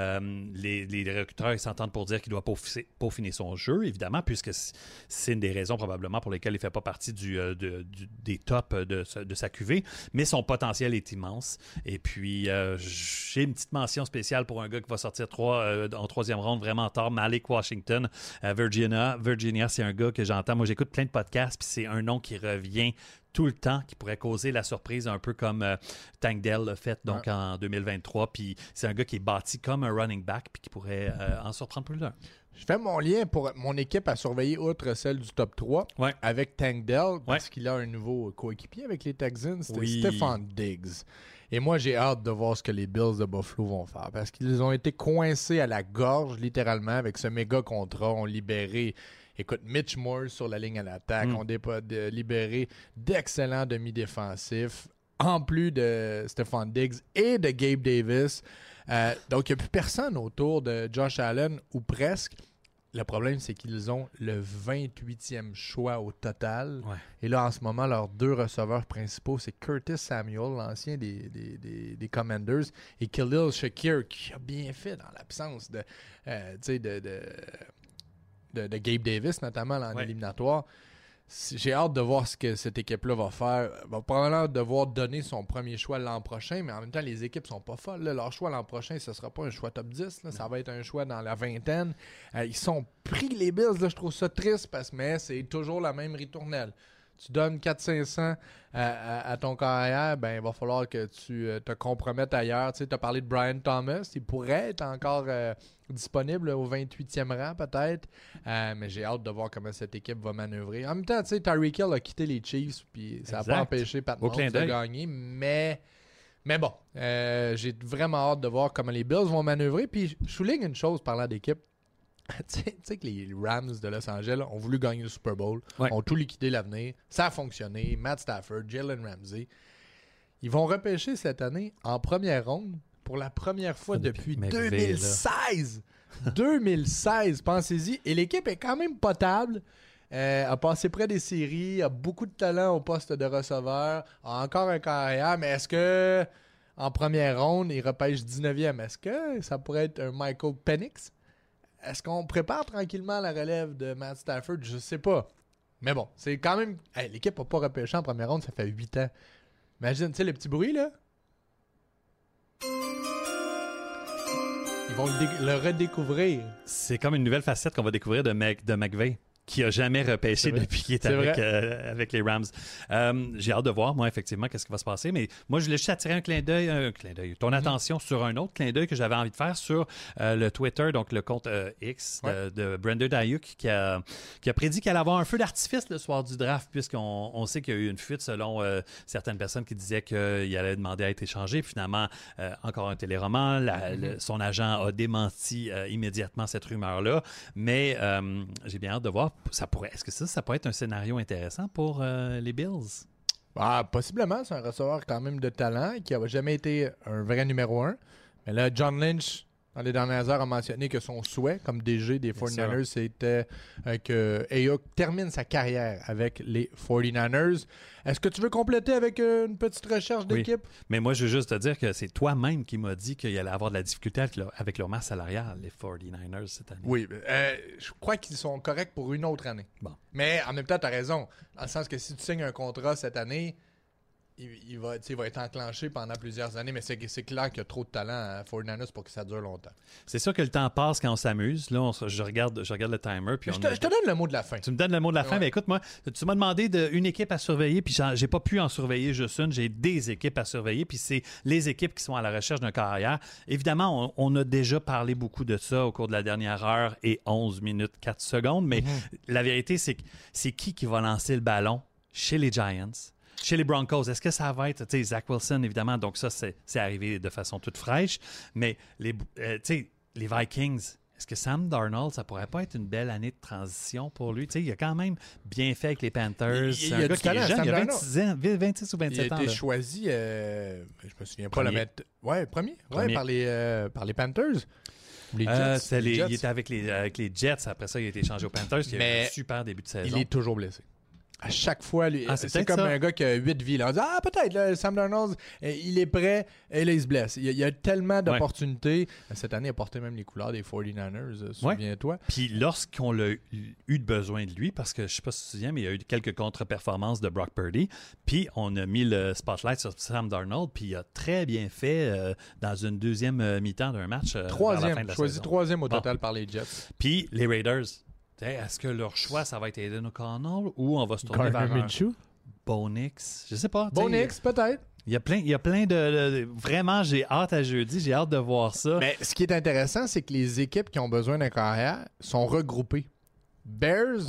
Les recruteurs s'entendent pour dire qu'il doit peaufiner son jeu, évidemment, puisque c'est une des raisons probablement pour lesquelles il ne fait pas partie des tops de sa QV, mais son potentiel est immense. Et puis, j'ai une petite mention spéciale pour un gars qui va sortir en 3e ronde vraiment tard, Malik Washington, Virginia. Virginia, c'est un gars que j'entends. Moi, j'écoute plein de podcasts, puis c'est un nom qui revient tout le temps, qui pourrait causer la surprise, un peu comme Tank Dell l'a fait donc en 2023. Puis c'est un gars qui est bâti comme un running back puis qui pourrait en surprendre plus d'un. Je fais mon lien pour mon équipe à surveiller outre celle du top 3 avec Tank Dell parce qu'il a un nouveau coéquipier avec les Texans, c'était Stephon Diggs. Et moi, j'ai hâte de voir ce que les Bills de Buffalo vont faire parce qu'ils ont été coincés à la gorge littéralement avec ce méga contrat. On libéré... Écoute, Mitch Morse sur la ligne à l'attaque. On a libéré d'excellents demi-défensifs, en plus de Stephon Diggs et de Gabe Davis. Donc, il n'y a plus personne autour de Josh Allen, ou presque. Le problème, c'est qu'ils ont le 28e choix au total. Ouais. Et là, en ce moment, leurs 2 receveurs principaux, c'est Curtis Samuel, l'ancien des Commanders, et Khalil Shakir, qui a bien fait dans l'absence de Gabe Davis, notamment en éliminatoire. J'ai hâte de voir ce que cette équipe-là va faire. Il va probablement devoir donner son premier choix l'an prochain, mais en même temps, les équipes sont pas folles. Là. Leur choix l'an prochain, ce ne sera pas un choix top 10. Là. Ça va être un choix dans la vingtaine. Ils sont pris, les Bills. Là, je trouve ça triste, mais c'est toujours la même ritournelle. tu donnes 400-500 à ton carrière, ben il va falloir que tu te compromettes ailleurs. Tu sais, as parlé de Brian Thomas, il pourrait être encore disponible au 28e rang peut-être, mais j'ai hâte de voir comment cette équipe va manœuvrer. En même temps, tu sais, Tyreek Hill a quitté les Chiefs, puis ça n'a pas empêché Pat Mahomes de gagner, mais bon, j'ai vraiment hâte de voir comment les Bills vont manœuvrer. Puis je souligne une chose parlant d'équipe. Tu sais que les Rams de Los Angeles ont voulu gagner le Super Bowl, ont tout liquidé l'avenir. Ça a fonctionné. Matt Stafford, Jalen Ramsey. Ils vont repêcher cette année en première ronde pour la première fois depuis McVay, 2016. 2016, pensez-y. Et l'équipe est quand même potable. A passé près des séries, a beaucoup de talent au poste de receveur, a encore un carrière, mais est-ce que en première ronde, il repêche 19e? Est-ce que ça pourrait être un Michael Penix? Est-ce qu'on prépare tranquillement la relève de Matt Stafford? Je sais pas. Mais bon, c'est quand même... Hey, l'équipe n'a pas repêché en première ronde, ça fait 8 ans. Imagine, tu sais, le petit bruit, là? Ils vont le redécouvrir. C'est comme une nouvelle facette qu'on va découvrir de McVay, qui n'a jamais repêché depuis qu'il est avec les Rams. J'ai hâte de voir, moi, effectivement, qu'est-ce qui va se passer. Mais moi, je voulais juste attirer un clin d'œil, ton attention sur un autre clin d'œil que j'avais envie de faire sur le Twitter, donc le compte X de Brandon Ayuk, qui a prédit qu'il allait avoir un feu d'artifice le soir du draft, puisqu'on sait qu'il y a eu une fuite selon certaines personnes qui disaient qu'il allait demander à être échangé. Finalement, encore un téléroman. Son agent a démenti immédiatement cette rumeur-là. Mais j'ai bien hâte de voir. Est-ce que ça pourrait être un scénario intéressant pour les Bills? Possiblement. C'est un receveur quand même de talent qui n'a jamais été un vrai numéro 1. Mais là, John Lynch, dans les dernières heures, a mentionné que son souhait, comme DG des 49ers, c'était que Ayuk termine sa carrière avec les 49ers. Est-ce que tu veux compléter avec une petite recherche d'équipe? Oui. Mais moi, je veux juste te dire que c'est toi-même qui m'as dit qu'il allait avoir de la difficulté avec leur masse salariale, les 49ers, cette année. Oui, je crois qu'ils sont corrects pour une autre année. Bon. Mais en même temps, tu as raison. Dans le sens que si tu signes un contrat cette année, il va être enclenché pendant plusieurs années, mais c'est clair qu'il y a trop de talent à 49ers pour que ça dure longtemps. C'est sûr que le temps passe quand on s'amuse. Là, je regarde le timer. Puis je te donne le mot de la fin. Tu me donnes le mot de la fin. Mais écoute, moi, tu m'as demandé une équipe à surveiller, puis j'ai pas pu en surveiller juste une. J'ai des équipes à surveiller, puis c'est les équipes qui sont à la recherche d'un carrière. Évidemment, on a déjà parlé beaucoup de ça au cours de la dernière heure et 11 minutes 4 secondes, mais la vérité, c'est qui va lancer le ballon chez les Giants? Chez les Broncos, est-ce que ça va être, tu sais, Zach Wilson, évidemment, donc ça, c'est arrivé de façon toute fraîche, mais les Vikings, est-ce que Sam Darnold, ça pourrait pas être une belle année de transition pour lui? Tu sais, il a quand même bien fait avec les Panthers. Il a du talent, jeune, il a 26 ans, 26 ou 27 ans. Il a été choisi, je me souviens pas, premier. Par les Panthers. Les Jets. Il était avec les Jets, après ça, il a été échangé aux Panthers, qui a eu un super début de saison. Il est toujours blessé. À chaque fois, c'est comme un gars qui a 8 vies. Là. On dit, peut-être, là, Sam Darnold, il est prêt, et là, il se blesse. Il y a tellement d'opportunités. Cette année, il a porté même les couleurs des 49ers, souviens-toi. Puis lorsqu'on a eu besoin de lui, parce que je ne sais pas si tu te souviens, mais il y a eu quelques contre-performances de Brock Purdy, puis on a mis le spotlight sur Sam Darnold, puis il a très bien fait dans une deuxième mi-temps d'un match. Choisi troisième au total par les Jets. Puis les Raiders. Est-ce que leur choix, ça va être Aiden O'Connell ou on va se tourner vers Bo Nix? Je sais pas. Bo Nix, peut-être. Il y a plein de... Vraiment, j'ai hâte à jeudi. J'ai hâte de voir ça. Mais ce qui est intéressant, c'est que les équipes qui ont besoin d'un carrière sont regroupées. Bears,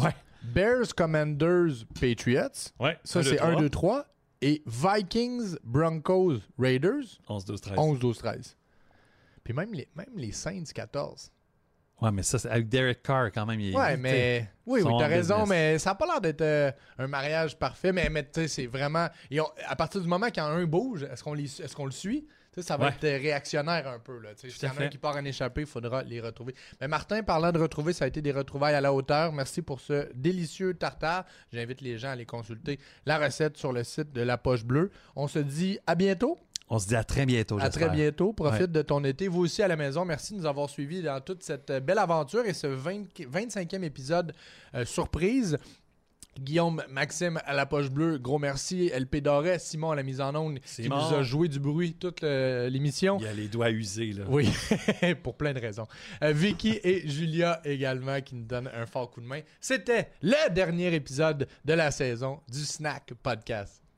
Commanders, Patriots. Ouais, ça, c'est 1, 2, 3. Et Vikings, Broncos, Raiders. 11, 12, 13. 11, 12, 13. Puis même les Saints, 14. Ouais, mais ça, avec Derek Carr, quand même, oui, t'as raison, mais ça n'a pas l'air d'être un mariage parfait. Mais tu sais, c'est vraiment... à partir du moment quand un bouge, est-ce qu'on le suit? T'sais, ça va être réactionnaire un peu. S'il y en a un qui part en échappée, il faudra les retrouver. Mais Martin, parlant de retrouver, ça a été des retrouvailles à la hauteur. Merci pour ce délicieux tartare. J'invite les gens à aller consulter la recette sur le site de La Poche Bleue. On se dit à bientôt. On se dit à très bientôt, j'espère. À très bientôt. Profite de ton été. Vous aussi à la maison. Merci de nous avoir suivis dans toute cette belle aventure et ce 25e épisode surprise. Guillaume, Maxime à la poche bleue, gros merci. LP Doré, Simon à la mise en onde qui Simon. nous a joué du bruit toute l'émission. Il a les doigts usés, là. Oui, pour plein de raisons. Vicky et Julia également qui nous donnent un fort coup de main. C'était le dernier épisode de la saison du Snack Podcast.